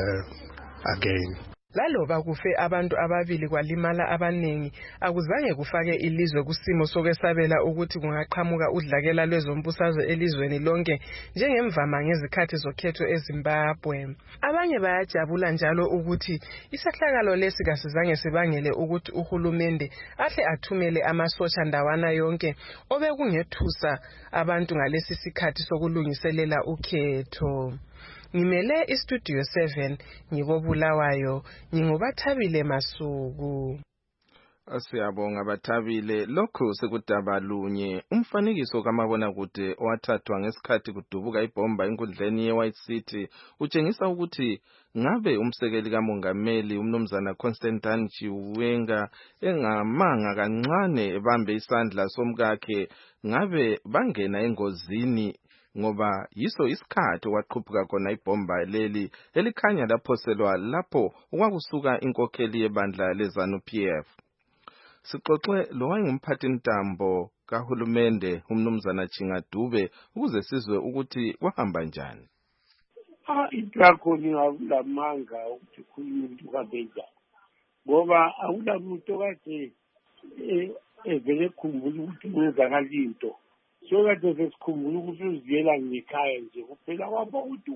again. Laloba kufe abantu ababili kwalimala abanengi akuzange kufake ilizwe kusimo sokwesabela ukuthi kungaqhamuka udlakela lwezombusazwe elizweni lonke njengemvama ngezikhathi zokhetho eZimbabwe. Abanye bayajabula njalo ukuthi isehlakalo lesi kasizange sibangele ukuthi uhulumende ahle athumele amasotsha ndawana yonke obekungethusa abantu ngalesi sikhathi sokulungiselela ukhetho. Ngimele iStudio 7 ngikobulawayo ngingubathabile Masuku. Siyabonga Bathabile. Lokho sekudaba lunye umfanekiso kamabona kude owathathwa ngesikhathi kudubuka ibomba enkundleni yeWhite City utshengisa ukuthi ngabe umsekeli kamongameli umnumzana Constantine Chiwenga engamanga kancane ebambe isandla somkakhe ngabe bangena engozini ngoba yiso isikhathi okwaqhuphuka khona ibomba leli elikhanya laphoselwa lapho okwakusuka inkokheli yebandla leZANU-PF. Sixoxe lo wayengumphathintambo kahulumende umnumzana Chingadube ukuze sizwe ukuthi kwahamba njani. Into yakho ngingakulamanga ukuthi umuntu kabenza ngoba awunamuntu okade evele ekhumbula ukuthi kwenzakala into. So kade sesikhumbula ukuthi uziyela ngekhaya nje kuphela kwaba ukuthi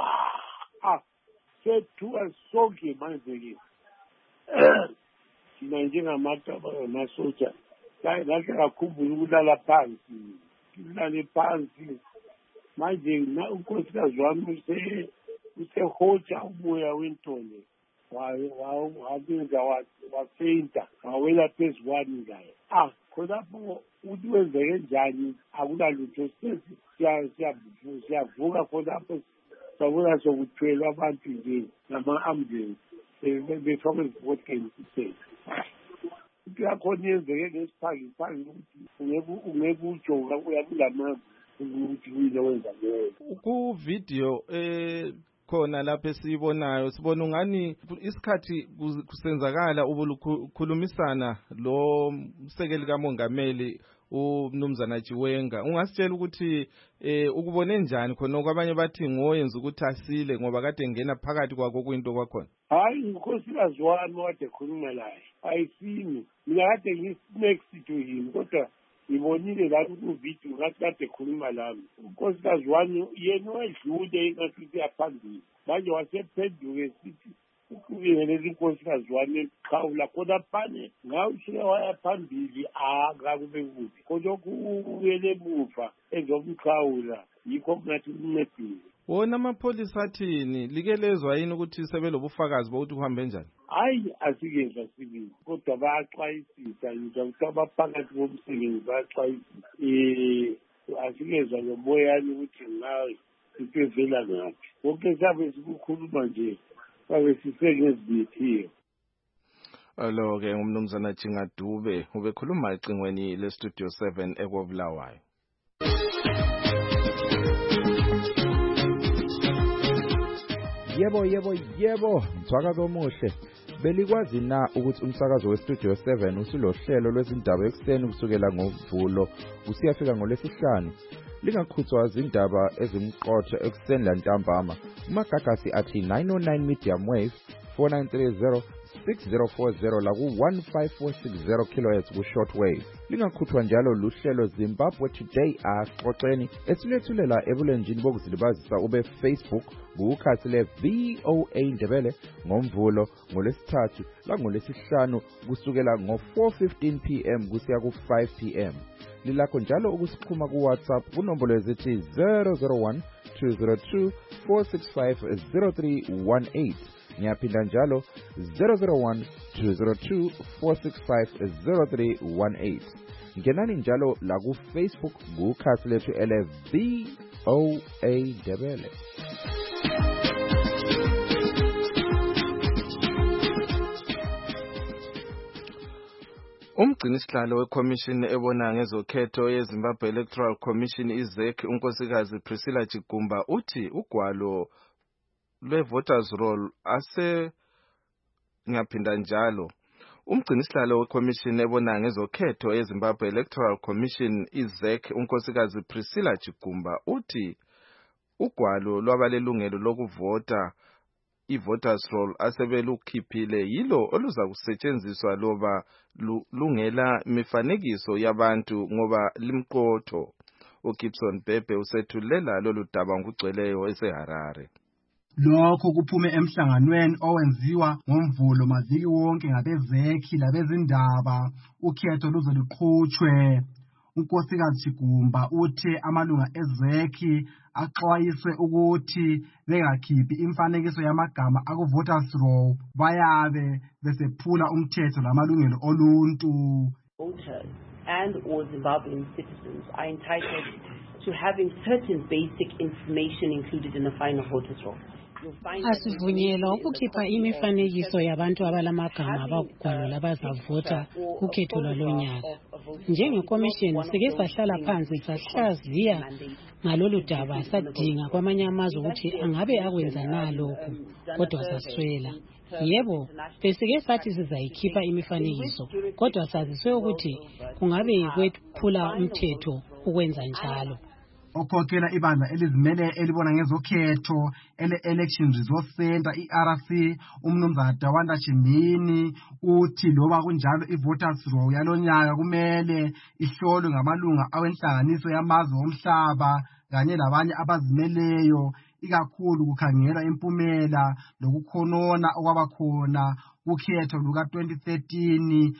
sethuka sonke manje-ke thina njengamasotsha lahle kakhumbula ukulala phansi ulale phansi manje unkosikazi wami usehotsha umoya wentone wabenza wafeinta wawela phezu kwami ngaye khonapho ukuthi wenzeke njani akulalutho siyavuka khonapho sabona sokuthwelwa abantu nje nama-ambulance befakwe eziboteni sisele into yakhona yenzeke ngesiphangiphangi ukuthi ungeke ujoka uyakulamanga ukuthi kuyile wenza leyo. Ku-video khona lapho esibonayo sibona ungani isikhathi kusenzakala ubulukhulumisana lo msekeli kamongameli umnumzana Chiwenga ungasitshela ukuthi ukubone njani khona okwabanye bathi ngoyenza ukuthi asile ngoba kade ngena phakathi kwako kuyinto kwakhona. Hayi unkosikazi wami wade khuluma laye ayisini mina kade ngi-next to him kodwa ngibonile lapho ku-video ngathi kade khuluma lami unkosikazi wami yena wedlule ingathi uyaphambili manje wasephenduke sithi ukubingeleza inkosikazi wami eqhawula khona phane ngawusuke waya phambili kakube kubi kodwa ukuyele emuva ezomqhawula yikho kungathi kuncedile. Wona amapholisa athini likelezwa yini ukuthi sebelobufakazi bokuthi kuhambe njani? Hayi asikezwa sibili kodwa bayaxwayisisa nje ukuthi abaphakathi bomsebenzi bayaxwayisisa asikezwa ngomoyani ukuthi ngayo into evela ngaphi konke sabe sikukhuluma nje sabe sisengezithiyo. Alo-ke umnumzana Chingadube ubekhuluma ecingweni leStudio 7 ekobulawayo. Yebo, mthwakazi omuhle. Belikwazi na ukuthi umsakazo weStudio 7 usulohlelo lwezindaba ekseni kusukela ngoVulo usiyafika ngoLwesihlanu? Lingakhuthwa izindaba ezimqotho ekseni lantambama. Umagagasi athi 909 medium wave 4930 6040 la ku-15460 kHz ku-shortwave. Lingakhuthwa njalo luhlelo Zimbabwe Today axoxeni esilethulela ebulenjini bokuzilibazisa ube-Facebook kukhasi le-VOA Ndebele ngoMvulo ngoLwesithathu langoLwesihlanu kusukela ngo-4:15 PM kusiya ku-5 PM. Lilakho njalo ukusixhuma kuWhatsApp kunombolo ezithi 001 202 465 0318. Ngiyaphinda njalo 001 202 465 0318. Ngenani njalo la ku Facebook kukhasi lethu ele-VOA VOA Ndebele. Umgcinisihlalo weCommission ebona ngezokhetho yeZimbabwe Electoral Commission iZEC unkosikazi Priscilla Chigumba uthi ugwalo lwe-voters roll ngiyaphinda njalo. Umgcinisihlalo weCommission ebona ngezokhetho yeZimbabwe Electoral Commission iZEC unkosikazi Priscilla Chigumba uthi ugwalo lwabalelungelo lokuvota i-voters roll asebelukhiphile yilo oluza kusetshenziswa loba lungela imifanekiso yabantu ngoba limqotho. uGibson Bhebhe usethulela lolu daba ngugcweleyo eseHarare. Lokho kuphume emhlanganweni owenziwa ngomvulo maviki wonke ngabezekhi labezindaba ukhetho luze luqhutshwe. unkosikazi Chigumba uthe amalunga ezekhi axwayiswe ukuthi bengakhiphi imfanekiso yamagama aku-voters roll bayabe besephula umthetho lamalungelo oluntu. Voters and all Zimbabwean citizens are entitled to having certain basic information included in the final voters roll. Asivunyelwa ukukhipha imifanekiso yabantu abalamagama abagwalo labazavota kukhetho lwalonyaka. Njengekomishini sike sahlala phansi sahlaziya ngalolu daba sadinga kwamanye amazwe ukuthi angabe akwenza na lokhu kodwa saswela. Yebo, besike sathi sizayikhipha imifanekiso kodwa saziswe ukuthi kungabe kwephula umthetho ukwenza njalo. Okhokhela ibandla elizimele elibona ngezokhetho ele-Election Resource Center i-RC umnumzana Dawanda Chimini uthi loba kunjalo i-voters roll yalonyaka kumele ihlolwe ngamalunga awenhlanganiso yamazwe omhlaba kanye labanye abazimeleyo ikakhulu kukhangela impumela lokukhonona okwabakhona kukhetho luka-2013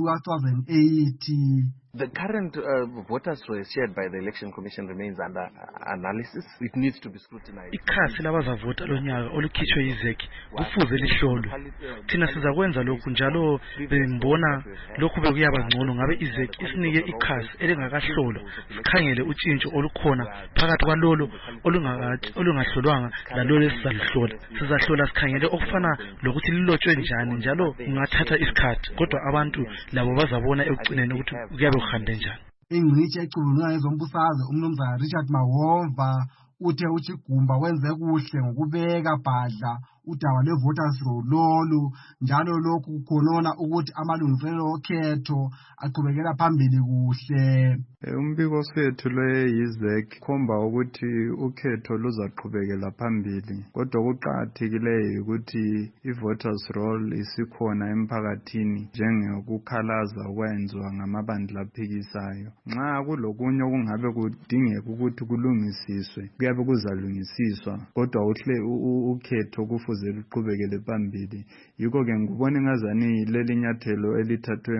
loluka-2008. The current voters roll shared by the Election Commission remains under analysis. It needs to be scrutinized. Ikhasi labazavota lonyaka olukhishwe yiZEC kufuze lihlolwe. Thina sizakwenza lokhu njalo bembona lokhu bekuyaba ngcono ngabe iZEC isinike ikhasi elingakahlolwa sikhangele utshintsho olukhona phakathi kwalolo olungahlolwanga lalolo esizalihlola. Sizahlola sikhangele okufana lokuthi lilotshwe njani njalo kungathatha isikhathi kodwa abantu labo bazabona ekugcineni ukuthi kuyabe kuhambe njani. Ingcitshi ecubungula ngezombusazwe umnumzana Richard Mahova uthe uChigumba wenze kuhle ngokubeka bhadla udaba lwe-voters roll lolu njalo lokhu kukhonona ukuthi amalungiselelo okhetho aqhubekela phambili kuhle. Umbiko sethu lweyiZEC khomba ukuthi ukhetho luzaqhubekela phambili kodwa kuqhakathekileyo ukuthi i-voters roll isikhona emphakathini njengokukhalaza okwenziwa ngamabandla aphikisayo. Nxa kulokunye okungabe kudingeka ukuthi kulungisiswe kuyabe kuzalungisiswa kodwa ukhetho kufuze luqhubekele phambili. Yikho ke ngibona ngazani leli nyathelo elithathwe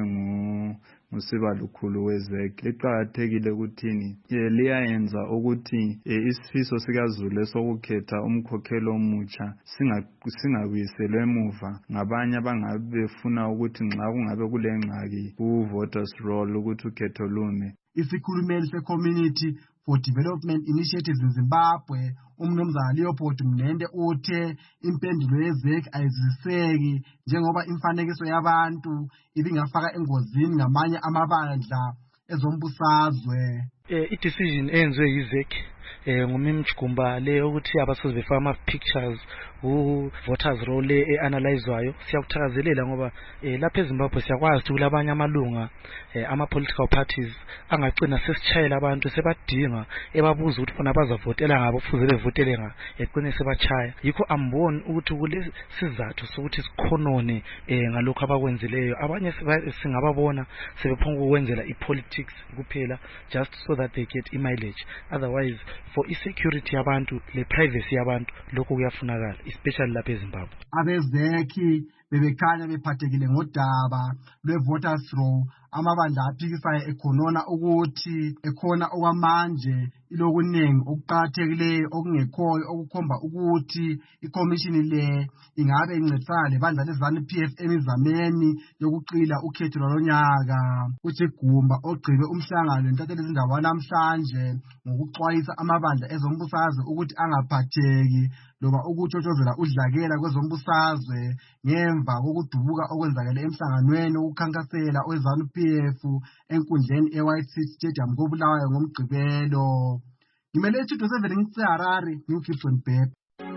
ngusibalukhulu weZEC liqhakathekile ukuthini liyayenza ukuthi isifiso sikaZulu sokukhetha umkhokheli omutsha singabuyiselwe emuva ngabanye abangabe befuna ukuthi nxa kungabe kulengxaki ku-voters roll ukuthi ukhetho lume. Isikhulumeli se-Community for Development Initiatives in Zimbabwe umnumzana Leopold Mnende uthe impendulo yeZEC ayiziseki njengoba imfanekiso yabantu ibingafaka engozini ngamanye amabandla ezombusazwe. I-decision eyenziwe yiZEC ngumnumzana Chigumba le ukuthi abasoze befaka ama-pictures ku-voters roll e-analyzwayo siyakuthakazelela ngoba lapha eZimbabwe siyakwazi ukuthi kulabanye amalunga ama-political parties angagcina sesitshayela abantu sebadinga ebabuza ukuthi bona bazavotela ngabo kufuze bevotele nga eqine sebachaya. Yikho amboni ukuthi kule sizathu sokuthi sikhonone ngalokho abakwenzileyo abanye singababona sebephonga ukwenzela i-politics kuphela just so that they get mileage. Otherwise for i-security yabantu le-privacy yabantu lokho kuyafunakala especially lapha eZimbabwe. AbeZEC bebekhanya bephathekile ngodaba lwe-voters roll amabandla aphikisayo ekhonona ukuthi ekhona okwamanje ilokuningi okuqakathekileyo okungekhoyo okukhomba ukuthi ikhomishini le ingabe incedisana lebandla le-ZANU-PF emizameni yokuqila ukhetho lwalonyaka. UChigumba ogqibe umhlangano lentatheli izindaba wanamhlanje ngokuxwayisa amabandla ezombusazwe ukuthi angaphatheki loba ukutshotshozela udlakela kwezombusazwe ngemva kokudubuka okwenzakele emhlanganweni wokukhankasela we-ZANU-PF enkundleni e-White City Stadium koBulawayo ngoMgqibelo. Ngimele iStudio 7 ngiseHarare, ngiuGibson Bhebhe.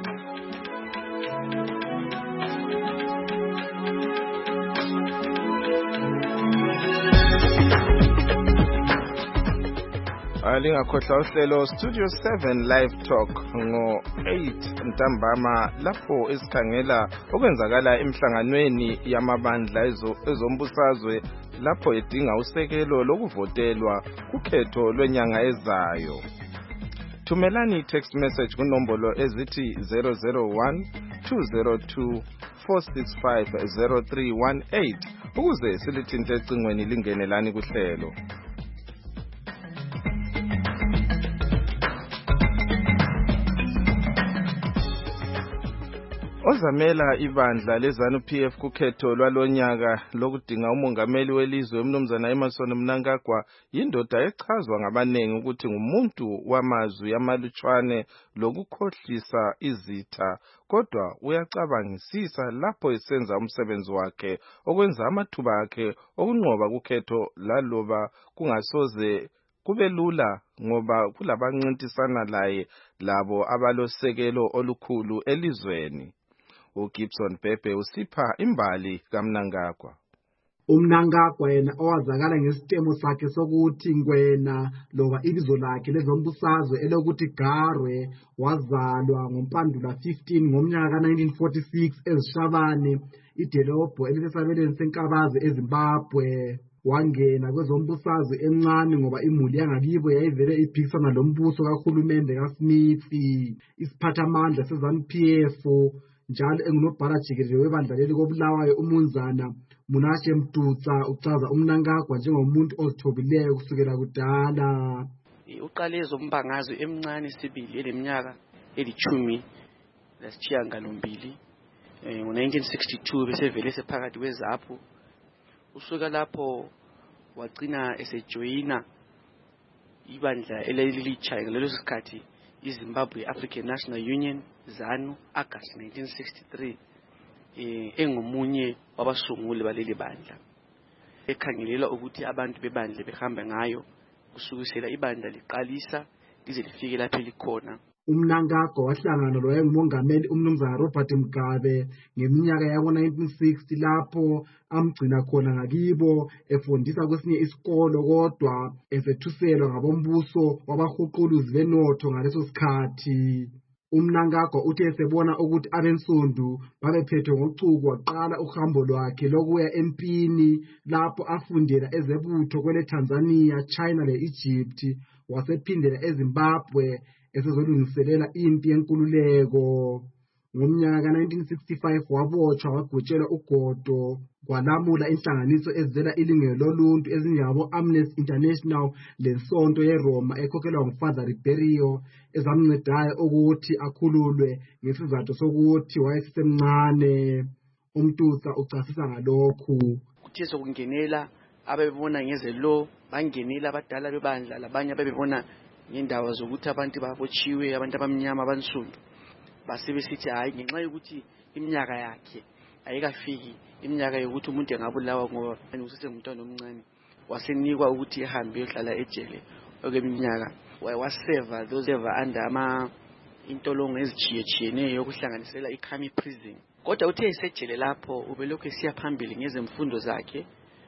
Lingakhohlwa uhlelo Studio 7 Live Talk ngo-8 ntambama lapho esikhangela okwenzakala emhlanganweni yamabandla ezombusazwe lapho edinga usekelo lokuvotelwa kukhetho lwenyanga ezayo. Thumelani text message kunombolo ezithi 001 202 465 0318 ukuze silithinte ecingweni lingenelani kuhlelo. Ozamela ibandla le-ZANU-PF kukhetho lwalonyaka lokudinga umongameli welizwe uMnumzana Emmerson Mnangagwa yindoda echazwa ngabanengi ukuthi ngumuntu wamazwi amalutshwane lokukhohlisa izitha, kodwa uyacabangisisa lapho esenza umsebenzi wakhe okwenza amathuba akhe okunqoba kukhetho laloba kungasoze kube lula ngoba kulabancintisana laye labo abalosekelo olukhulu elizweni. uGibson Bhebhe usipha imbali kaMnangagwa. UMnangagwa yena owazakala ngesitemo sakhe sokuthi Ngwena loba ibizo lakhe lezombusazwe elokuthi Garwe wazalwa ngoMpandula 15 ngomnyaka ka-1946 eZishabane, idolobho elisesabelweni seNkabazi eZimbabwe. Wangena kwezombusazwe encane ngoba imuli yangakibo yayivele iphikisana lombuso kahulumende kaSmith. Isiphathamandla se-ZANU-PF njalo engunobhala jikelele webandla leli koBulawayo uMnumzana Munashe Mdutsa uchaza uMnangagwa njengomuntu ozithobileyo kusukela kudala. Uqale ezombangazwe emncane sibili eleminyaka elithumi lasishiyagalombili ngo-1962 besevele sephakathi kweZAPU. Usuka lapho wagcina esejoyina ibandla elilitsha ngaleso sikhathi iZimbabwe African National Union ZANU August 1963 engomunye wabasunguli baleli bandla ekhangelela ukuthi abantu bebandla behambe ngayo kusukisela ibandla liqalisa lize lifike lapho likhona. UMnangagwa wahlangana lowayengumongameli uMnumzana Robert Mugabe ngeminyaka yabo-1960 lapho amgcina khona ngakibo efundisa kwesinye isikolo kodwa esethuselwa ngabombuso wabahuquluzi benotho ngaleso sikhathi. UMnangagwa uthe esebona ukuthi abensundu babephethwe ngocuku waqala uhambo lwakhe lokuya empini lapho afundela ezebutho kwele Tanzania, China le-Egypt, wasephindela eZimbabwe esezolungiselela impi yenkululeko. Ngomnyaka ka-1965 wabotshwa wagutshelwa ugodo kwalamula inhlanganiso ezivela ilungelo loluntu ezinjengabo Amnesty International leNsonto yeRoma ekhokhelwa nguFather Ribeiro ezamncedayo ukuthi akhululwe ngesizathu sokuthi wayesemncane. uMdutsa uchasisa ngalokhu. Kuthe sokungenela abebona ngezelo bangenela abadala bebandla labanye abebona ngendawo zokuthi abantu babotshiwe, abantu abamnyama abansundu basebesithi hayi ngenxa yokuthi iminyaka yakhe ayikafiki iminyaka yokuthi umuntu engabulawa ngoba usesengumntwana omncane, wasenikwa ukuthi ehambe eyohlala ejele okweminyaka. Waseva those under intolongo ezitshiyetshiyeneyo yokuhlanganisela iKhami prison. Kodwa uthe esejele lapho ubelokhu esiya phambili ngezemfundo zakhe,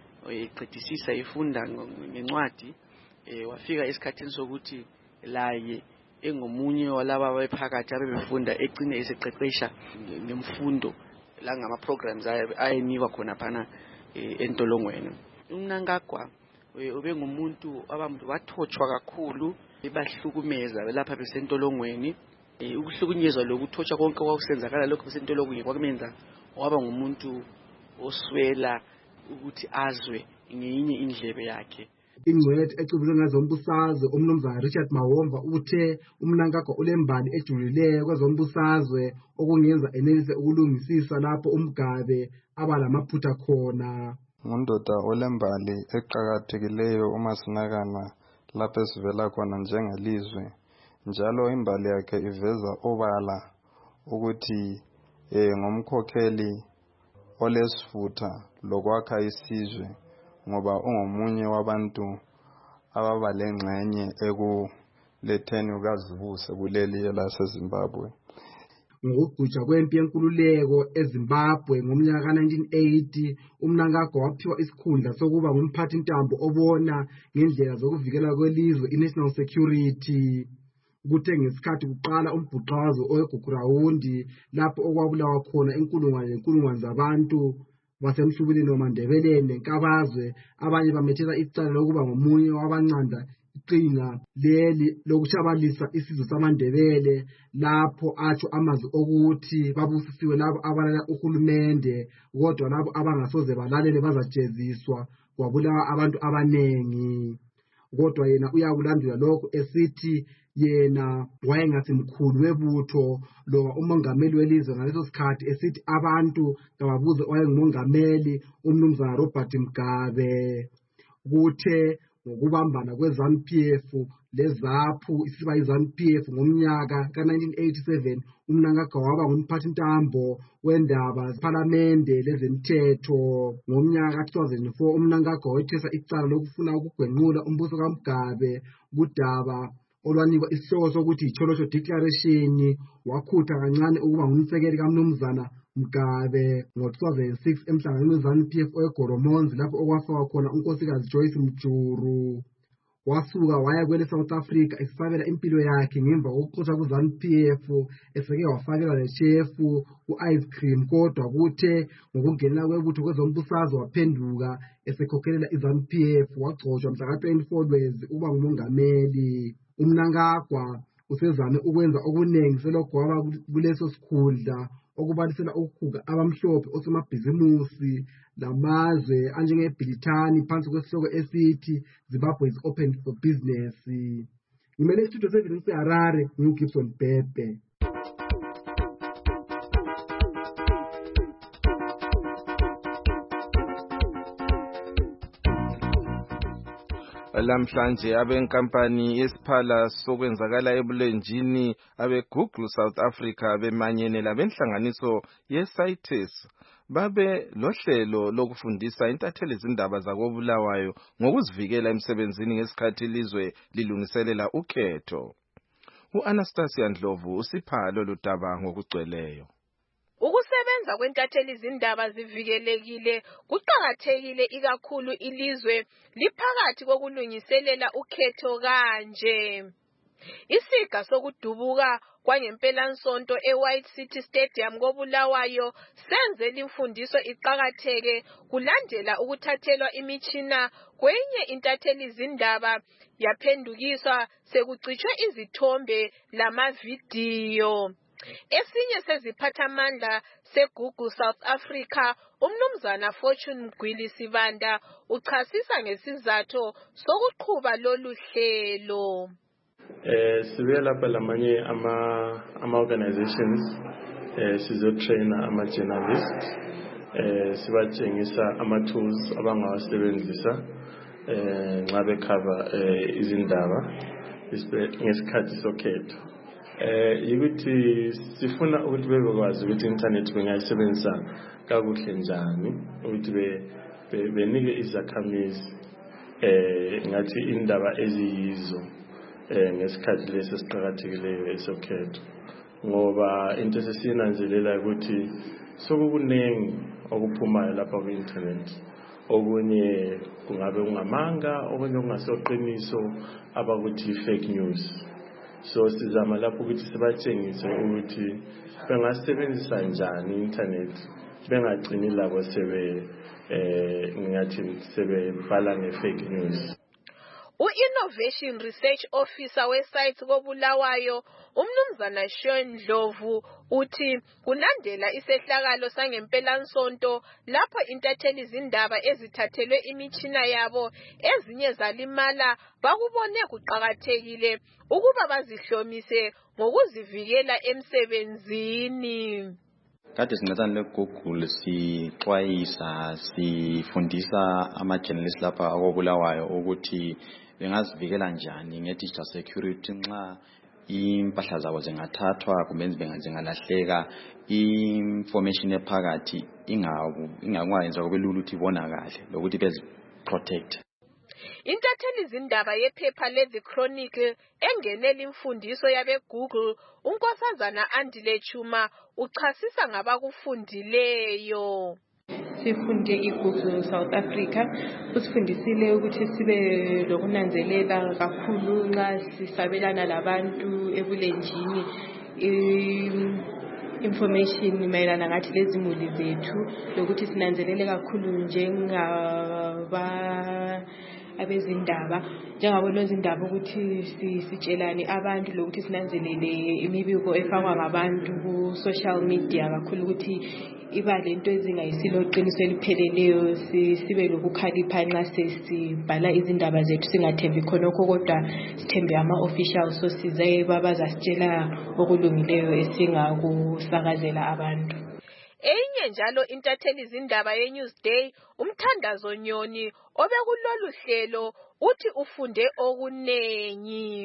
eqedisisa efunda ngencwadi. Wafika esikhathini sokuthi laye engomunye walaba abephakathi abebefunda ecine eseqeqesha ngemfundo la ngama programs ayenikwa khona phana entolongweni. uMnangagwa ubengumuntu wathotshwa kakhulu, ebahlukumeza lapha besentolongweni. Ukuhlukunyezwa lokuthotsha konke kwakusenzakala lokho besentolongweni kwakumenza waba ngumuntu oswela ukuthi azwe ngiyinye indlebe yakhe. Ingcwethi ecubule ngezombusazwe umnumzana Richard Mawomva uthe umnankagwa ulembali ejulileyo kwezombusazwe okungenza enelise ukulungisisa lapho uMgabe abalamaphutha khona. Ngundoda olembali eqhakathekileyo uma sinakana lapho esivela khona njengelizwe, njalo imbali yakhe iveza obala ukuthi ngomkhokheli olesifutha lokwakha isizwe, ngoba ungomunye wabantu ababalengxenye ekuletheni ukazibuse kuleli laseZimbabwe. Ngokugujwa kwempi yenkululeko eZimbabwe ngomnyaka ka-1980 uMnangagwa waphiwa isikhundla sokuba ngumphathi ntambo obona ngendlela zokuvikela kwelizwe i-national security. Kuthe ngesikhathi kuqala umbhuqazo oweGugurawundi lapho okwabulawa khona inkulungwane zabantu basemhlubuleni wamaNdebeleni nenkabazwe, abanye bamethela icala lokuba ngomunye wabanqanda iqhinga leli lokutshabalisa isizwe samaNdebele, lapho atsho amazwi okuthi babusisiwe labo abalala uhulumende kodwa labo abangasoze balalele bazajeziswa, kwabulawa abantu abanengi. Kodwa yena uyakulandela lokho esithi yena wayengathi mkhulu webutho loba umongameli welizwe ngaleso sikhathi, esithi abantu kababuze owayengumongameli umnumzana Robert Mugabe. Kuthe ngokubambana kwe-ZANU-PF leZAPU isiba i-ZANU-PF ngomnyaka ka-1987 uMnangagwa waba ngumphathi ntambo wendaba zephalamende lezemthetho. Ngomnyaka ka-2004 uMnangagwa wethesa icala lokufuna ukugwenqula umbuso kaMgabe kudaba olwanikwa isihloko sokuthi yiCholosho Declaration. Wakhutha kancane ukuba ngumsekeli kaMnumzana Mugabe ngo-2006 emhlanganweni we-ZANU-PF eGoromonzi lapho okwafakwa khona unkosikazi Joyce Mjuru. Wasuka waya kwele South Africa esabela impilo yakhe ngemva kokuxoshwa ku-ZANU-PF, eseke wafakelwa leshefu u-Ice Cream, kodwa kuthe ngokungenela kwebutho kwezombusazwe waphenduka esekhokhelela i-ZANU-PF wagcotshwa mhla ka-24 Lwezi ukuba ngumongameli. uMnangagwa usezame ukwenza okuningi selogwaba kuleso sikhundla, okubalisela ukukhuga abamhlophe osomabhizimusi lamazwe anjengeBrithani phansi kwesihloko esithi Zimbabwe is open for business. Ngimele istudio 7 eHarare, ngiGibson Bhebhe. Lamhlanje abenkampani yesiphala sokwenzakala ebulenjini abeGoogle South Africa bemanyene labenhlanganiso yeCites babe lohlelo lokufundisa intatheli izindaba zakobulawayo ngokuzivikela emsebenzini ngesikhathi ilizwe lilungiselela ukhetho. U-Anastasia Ndlovu usipha lolu daba ngokugcweleyo. Ukusebenza kwentatheli izindaba zivikelekile kuqhakathekile ikakhulu ilizwe liphakathi kokulungiselela ukhetho kanje. Isiga sokudubuka kwangempela-nsonto eWhite City Stadium koBulawayo senze limfundiso iqhakatheke kulandela ukuthathelwa imitshina kwenye intatheli izindaba yaphendukiswa sekucitshwe izithombe lamavidiyo. Esinye seziphathamandla seGoogle South Africa umnumzana Fortune Mgwili Sibanda uchasisa ngesizathu sokuqhuba lolu hlelo. Sibuye lapha lamanye ama-organizations sizotraina ama-journalists, sibatshengisa ama-tools abangawasebenzisa nxa bekhava izindaba ngesikhathi sokhetho. Yikuthi sifuna ukuthi bebekwazi ukuthi internet bengayisebenzisa kakuhle njani, ukuthi benike izakhamizi ngathi indaba eziyizo ngesikhathi lesi esiqhakathekileyo esokhetho, ngoba into esesiyinanzelela ukuthi sokukunengi okuphumayo lapha ku-internet, okunye kungabe kungamanga, okunye kungasoqiniso abakuthi fake news. So sizama lapho ukuthi sibatshengise ukuthi bengasebenzisa njani i-internet bengagcini labo ngingathi sebebhala nge-fake news. U-Innovation Research Officer wesite koBulawayo uMnumzana Sean Ndlovu uthi kulandela isehlakalo sangempelasonto lapho intatheli izindaba ezithathelwe imitshina yabo ezinye zalimala bakubone kuqhakathekile ukuba bazihlomise ngokuzivikela emsebenzini. Kade sincedana leGoogle sixwayisa sifundisa ama-journalists lapha akoBulawayo ukuthi bengazivikela njani nge-digital security nxa impahla zabo zingathathwa kumbe zingalahleka information ephakathi ingakwayenza kube lula ukuthi ibonakale lokuthi beziprotect. Intatheli izindaba yephepha le-The Chronicle engenela imfundiso yabe-Google uNkosazana Andile Chuma uchasisa ngabakufundileyo. Sifunde iGoogle South Africa usifundisile ukuthi sibe lokunanzelela kakhulu nxa sisabelana labantu ebulenjini information mayelana ngathi lezimuli zethu lokuthi sinanzelele kakhulu abezindaba njengabonozindaba ukuthi sitshelane abantu lokuthi sinanzelele imibiko efakwa ngabantu ku social media kakhulu ukuthi iba lento ezingayisilo qiniso elipheleleyo sibe lokukhalipha nxa sesibhala izindaba zethu singathembi khonokho kodwa sithembe ama-official sources babazasitshela okulungileyo esingakusakazela abantu. Enye njalo intatheli izindaba ye-Newsday uMthandazo Nyoni obekulolu hlelo uthi ufunde okunengi.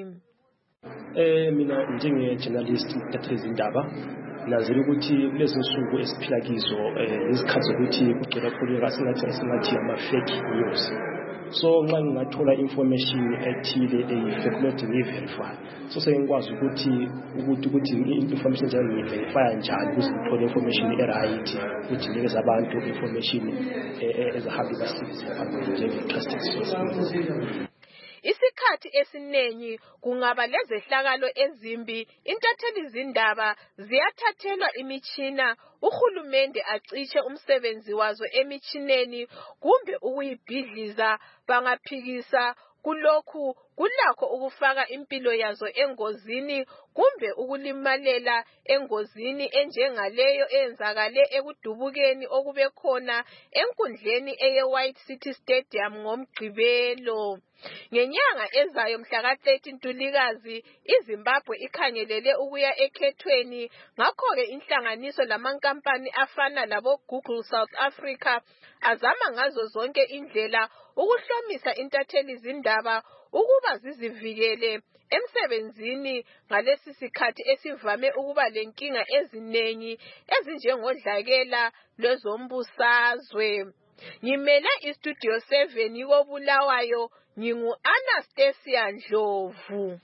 Mina njenge-journalist intatheli izindaba nazile ukuthi kulezi nsuku esiphila kizo izikhathi zokuthi kugcwele kakhulu singathi ama-fake news. So nxa ngingathola information ethile eyifake ngiverify so sengikwazi ukuthi information njalo ngiverify njani ukuze ngithole information right ukuthi nikeze abantu information ezahamba basebenzisa njenge-trusted sources. Isikhathi esiningi kungaba lezehlakalo ezimbi intatheli izindaba ziyathathelwa imitshina uhulumende acishe umsebenzi wazo emitshineni kumbe ukuyibhidliza bangaphikisa kulokhu kulakho ukufaka impilo yazo engozini kumbe ukulimalela engozini enjengaleyo eyenzakale ekudubukeni okube khona enkundleni eye-White City Stadium ngoMgqibelo. Ngenyanga ezayo mhla ka-13 Ntulikazi iZimbabwe ikhangelele ukuya ekhethweni ngakho-ke inhlanganiso lamankampani afana labo Google South Africa azama ngazo zonke indlela ukuhlomisa intatheli izindaba ukuba zizivikele emsebenzini ngalesi sikhathi esivame ukuba lenkinga ezinengi ezinjengodlakela lwezombusazwe. Ngimele iStudio 7 koBulawayo ngingu-Anastasia Ndlovu.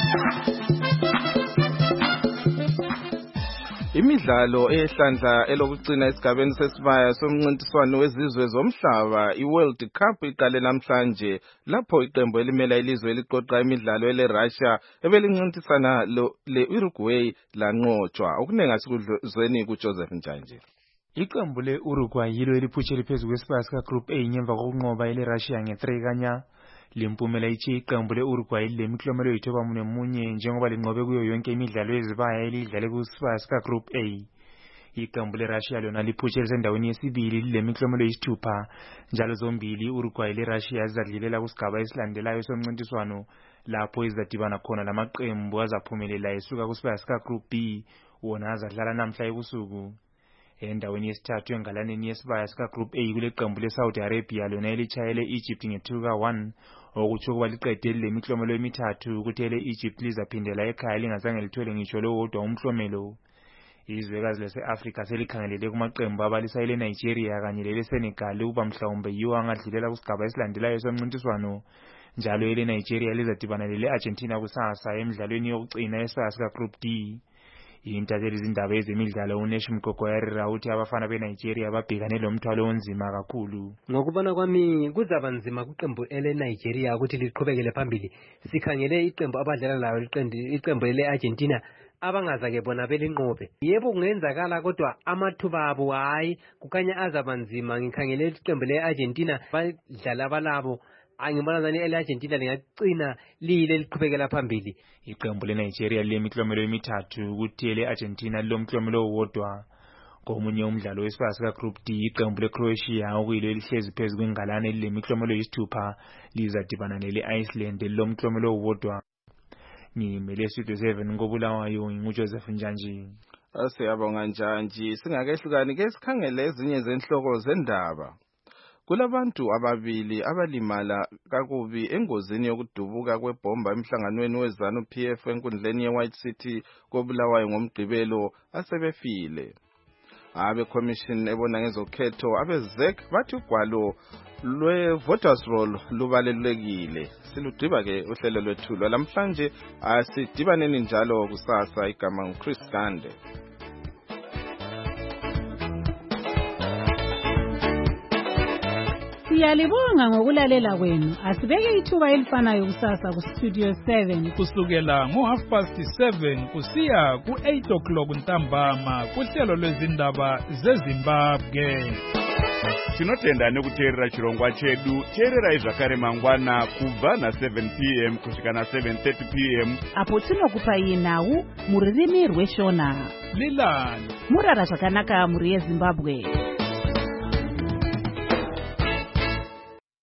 Imidlalo ehlandla elokugcina esigabeni sesibaya somncintiswano wezizwe zomhlaba iWorld Cup iqale namhlanje lapho iqembu elimela ilizwe eliqoqa imidlalo eleRussia ebelincintisana le-Uruguay lanqotshwa okunenga sikuzweni kuJoseph Njanje. Iqembu le-Uruguay yilo eliphutshele phezu kwesibaya sika-Group A ngemva kokunqoba eleRussia nge-3 kanya. Limpumela itshiye iqembu le-Uruguay lilemiklomelo eyithobamunye njengoba linqobe kuyo yonke imidlalo yezibaya elidlale kusibaya sika-Group A. Iqembu leRussia lona liphutshele sendaweni yesibili lilemiklomelo eyisithupha njalo zombili Uruguay leRussia zizadlulela kusigaba esilandelayo somncintiswano lapho izadibana khona lamaqembu azaphumelela esuka kusibaya sika-Group B wona azadlala namhla ebusuku. Endaweni yesithathu engalaneni yesibaya sika-Group A kuleqembu le-Saudi Arabia lona elitshayele Egypt nge-2-1 okutsho ukuba liqede lemiklomelo emithathu ukuthi ele-Egypt lizaphindela ekhaya lingazange lithole ngitsho lowodwa umklomelo. Izwekazi lase-Afrika selikhangelele kumaqembu abalisa ele-Nigeria kanye lele-Senegal ukuba mhlawumbe yiwo angadlulela kusigaba esilandelayo somncintiswano njalo ele-Nigeria lizadibana lele-Argentina kusasa emidlalweni yokucina yesibaya sika-Group D. Intatheli izindaba ezemidlalo uNeshim Gogoyarira uthi abafana beNigeria babhekane lomthwalo onzima kakhulu. Ngokubona kwami kuzaba nzima kuqembu ele-Nigeria ukuthi liqhubekele phambili. Sikhangele iqembu abadlala layo iqembu le-Argentina abangazake bona belinqobe. Yebo kungenzakala kodwa amathuba abo hayi kukhanya azaba nzima. Ngikhangele iqembu le-Argentina badlala balabo angibona zani ele-Argentina lingaqina liyile liqhubekela phambili. Iqembu leNigeria lemiklomelo emithathu ukuthi ele-Argentina lomklomelo owodwa. Komunye umdlalo wesibaya sika-Group D, iqembu le-Croatia okuyilo elihlezi phezu kwengalane lemiklomelo yisithupha lizadibana nele-Iceland lomklomelo owodwa. Ngimele Studio 7 koBulawayo nguJoseph Njanji. Siyabonga Njanji. Singakehlukani ke sikhangele ezinye zenhloko zendaba. Kulabantu ababili abalimala kakubi engozini yokudubuka kwebomba emhlanganweni weZANU PF enkundleni yeWhite City koBulawayo ngomgqibelo asebefile. Abe-commission ebona ngezokhetho abe-ZEC bathi ugwalo lwe-voters roll lubalulekile. Siludriba ke uhlelo lwethu lwalamhlanje, asidibaneni njalo kusasa. Igama nguChris Gande. Siyalibonga ngokulalela kwenu. Asibeke ithuba elifanayo kusasa kuStudio 7 kusukela ngo7:30 kusiya ku8:00 ntambama kuhlelo lwezindaba zeZimbabwe. Tinotenda nekuteerera chirongwa chedu. Teerera zvakare mangwana kubva na7 p.m. kusvika na7:30 p.m. apo tinokupai nhau muririmi rweshona. Lilani murara zvakanaka muri yeZimbabwe.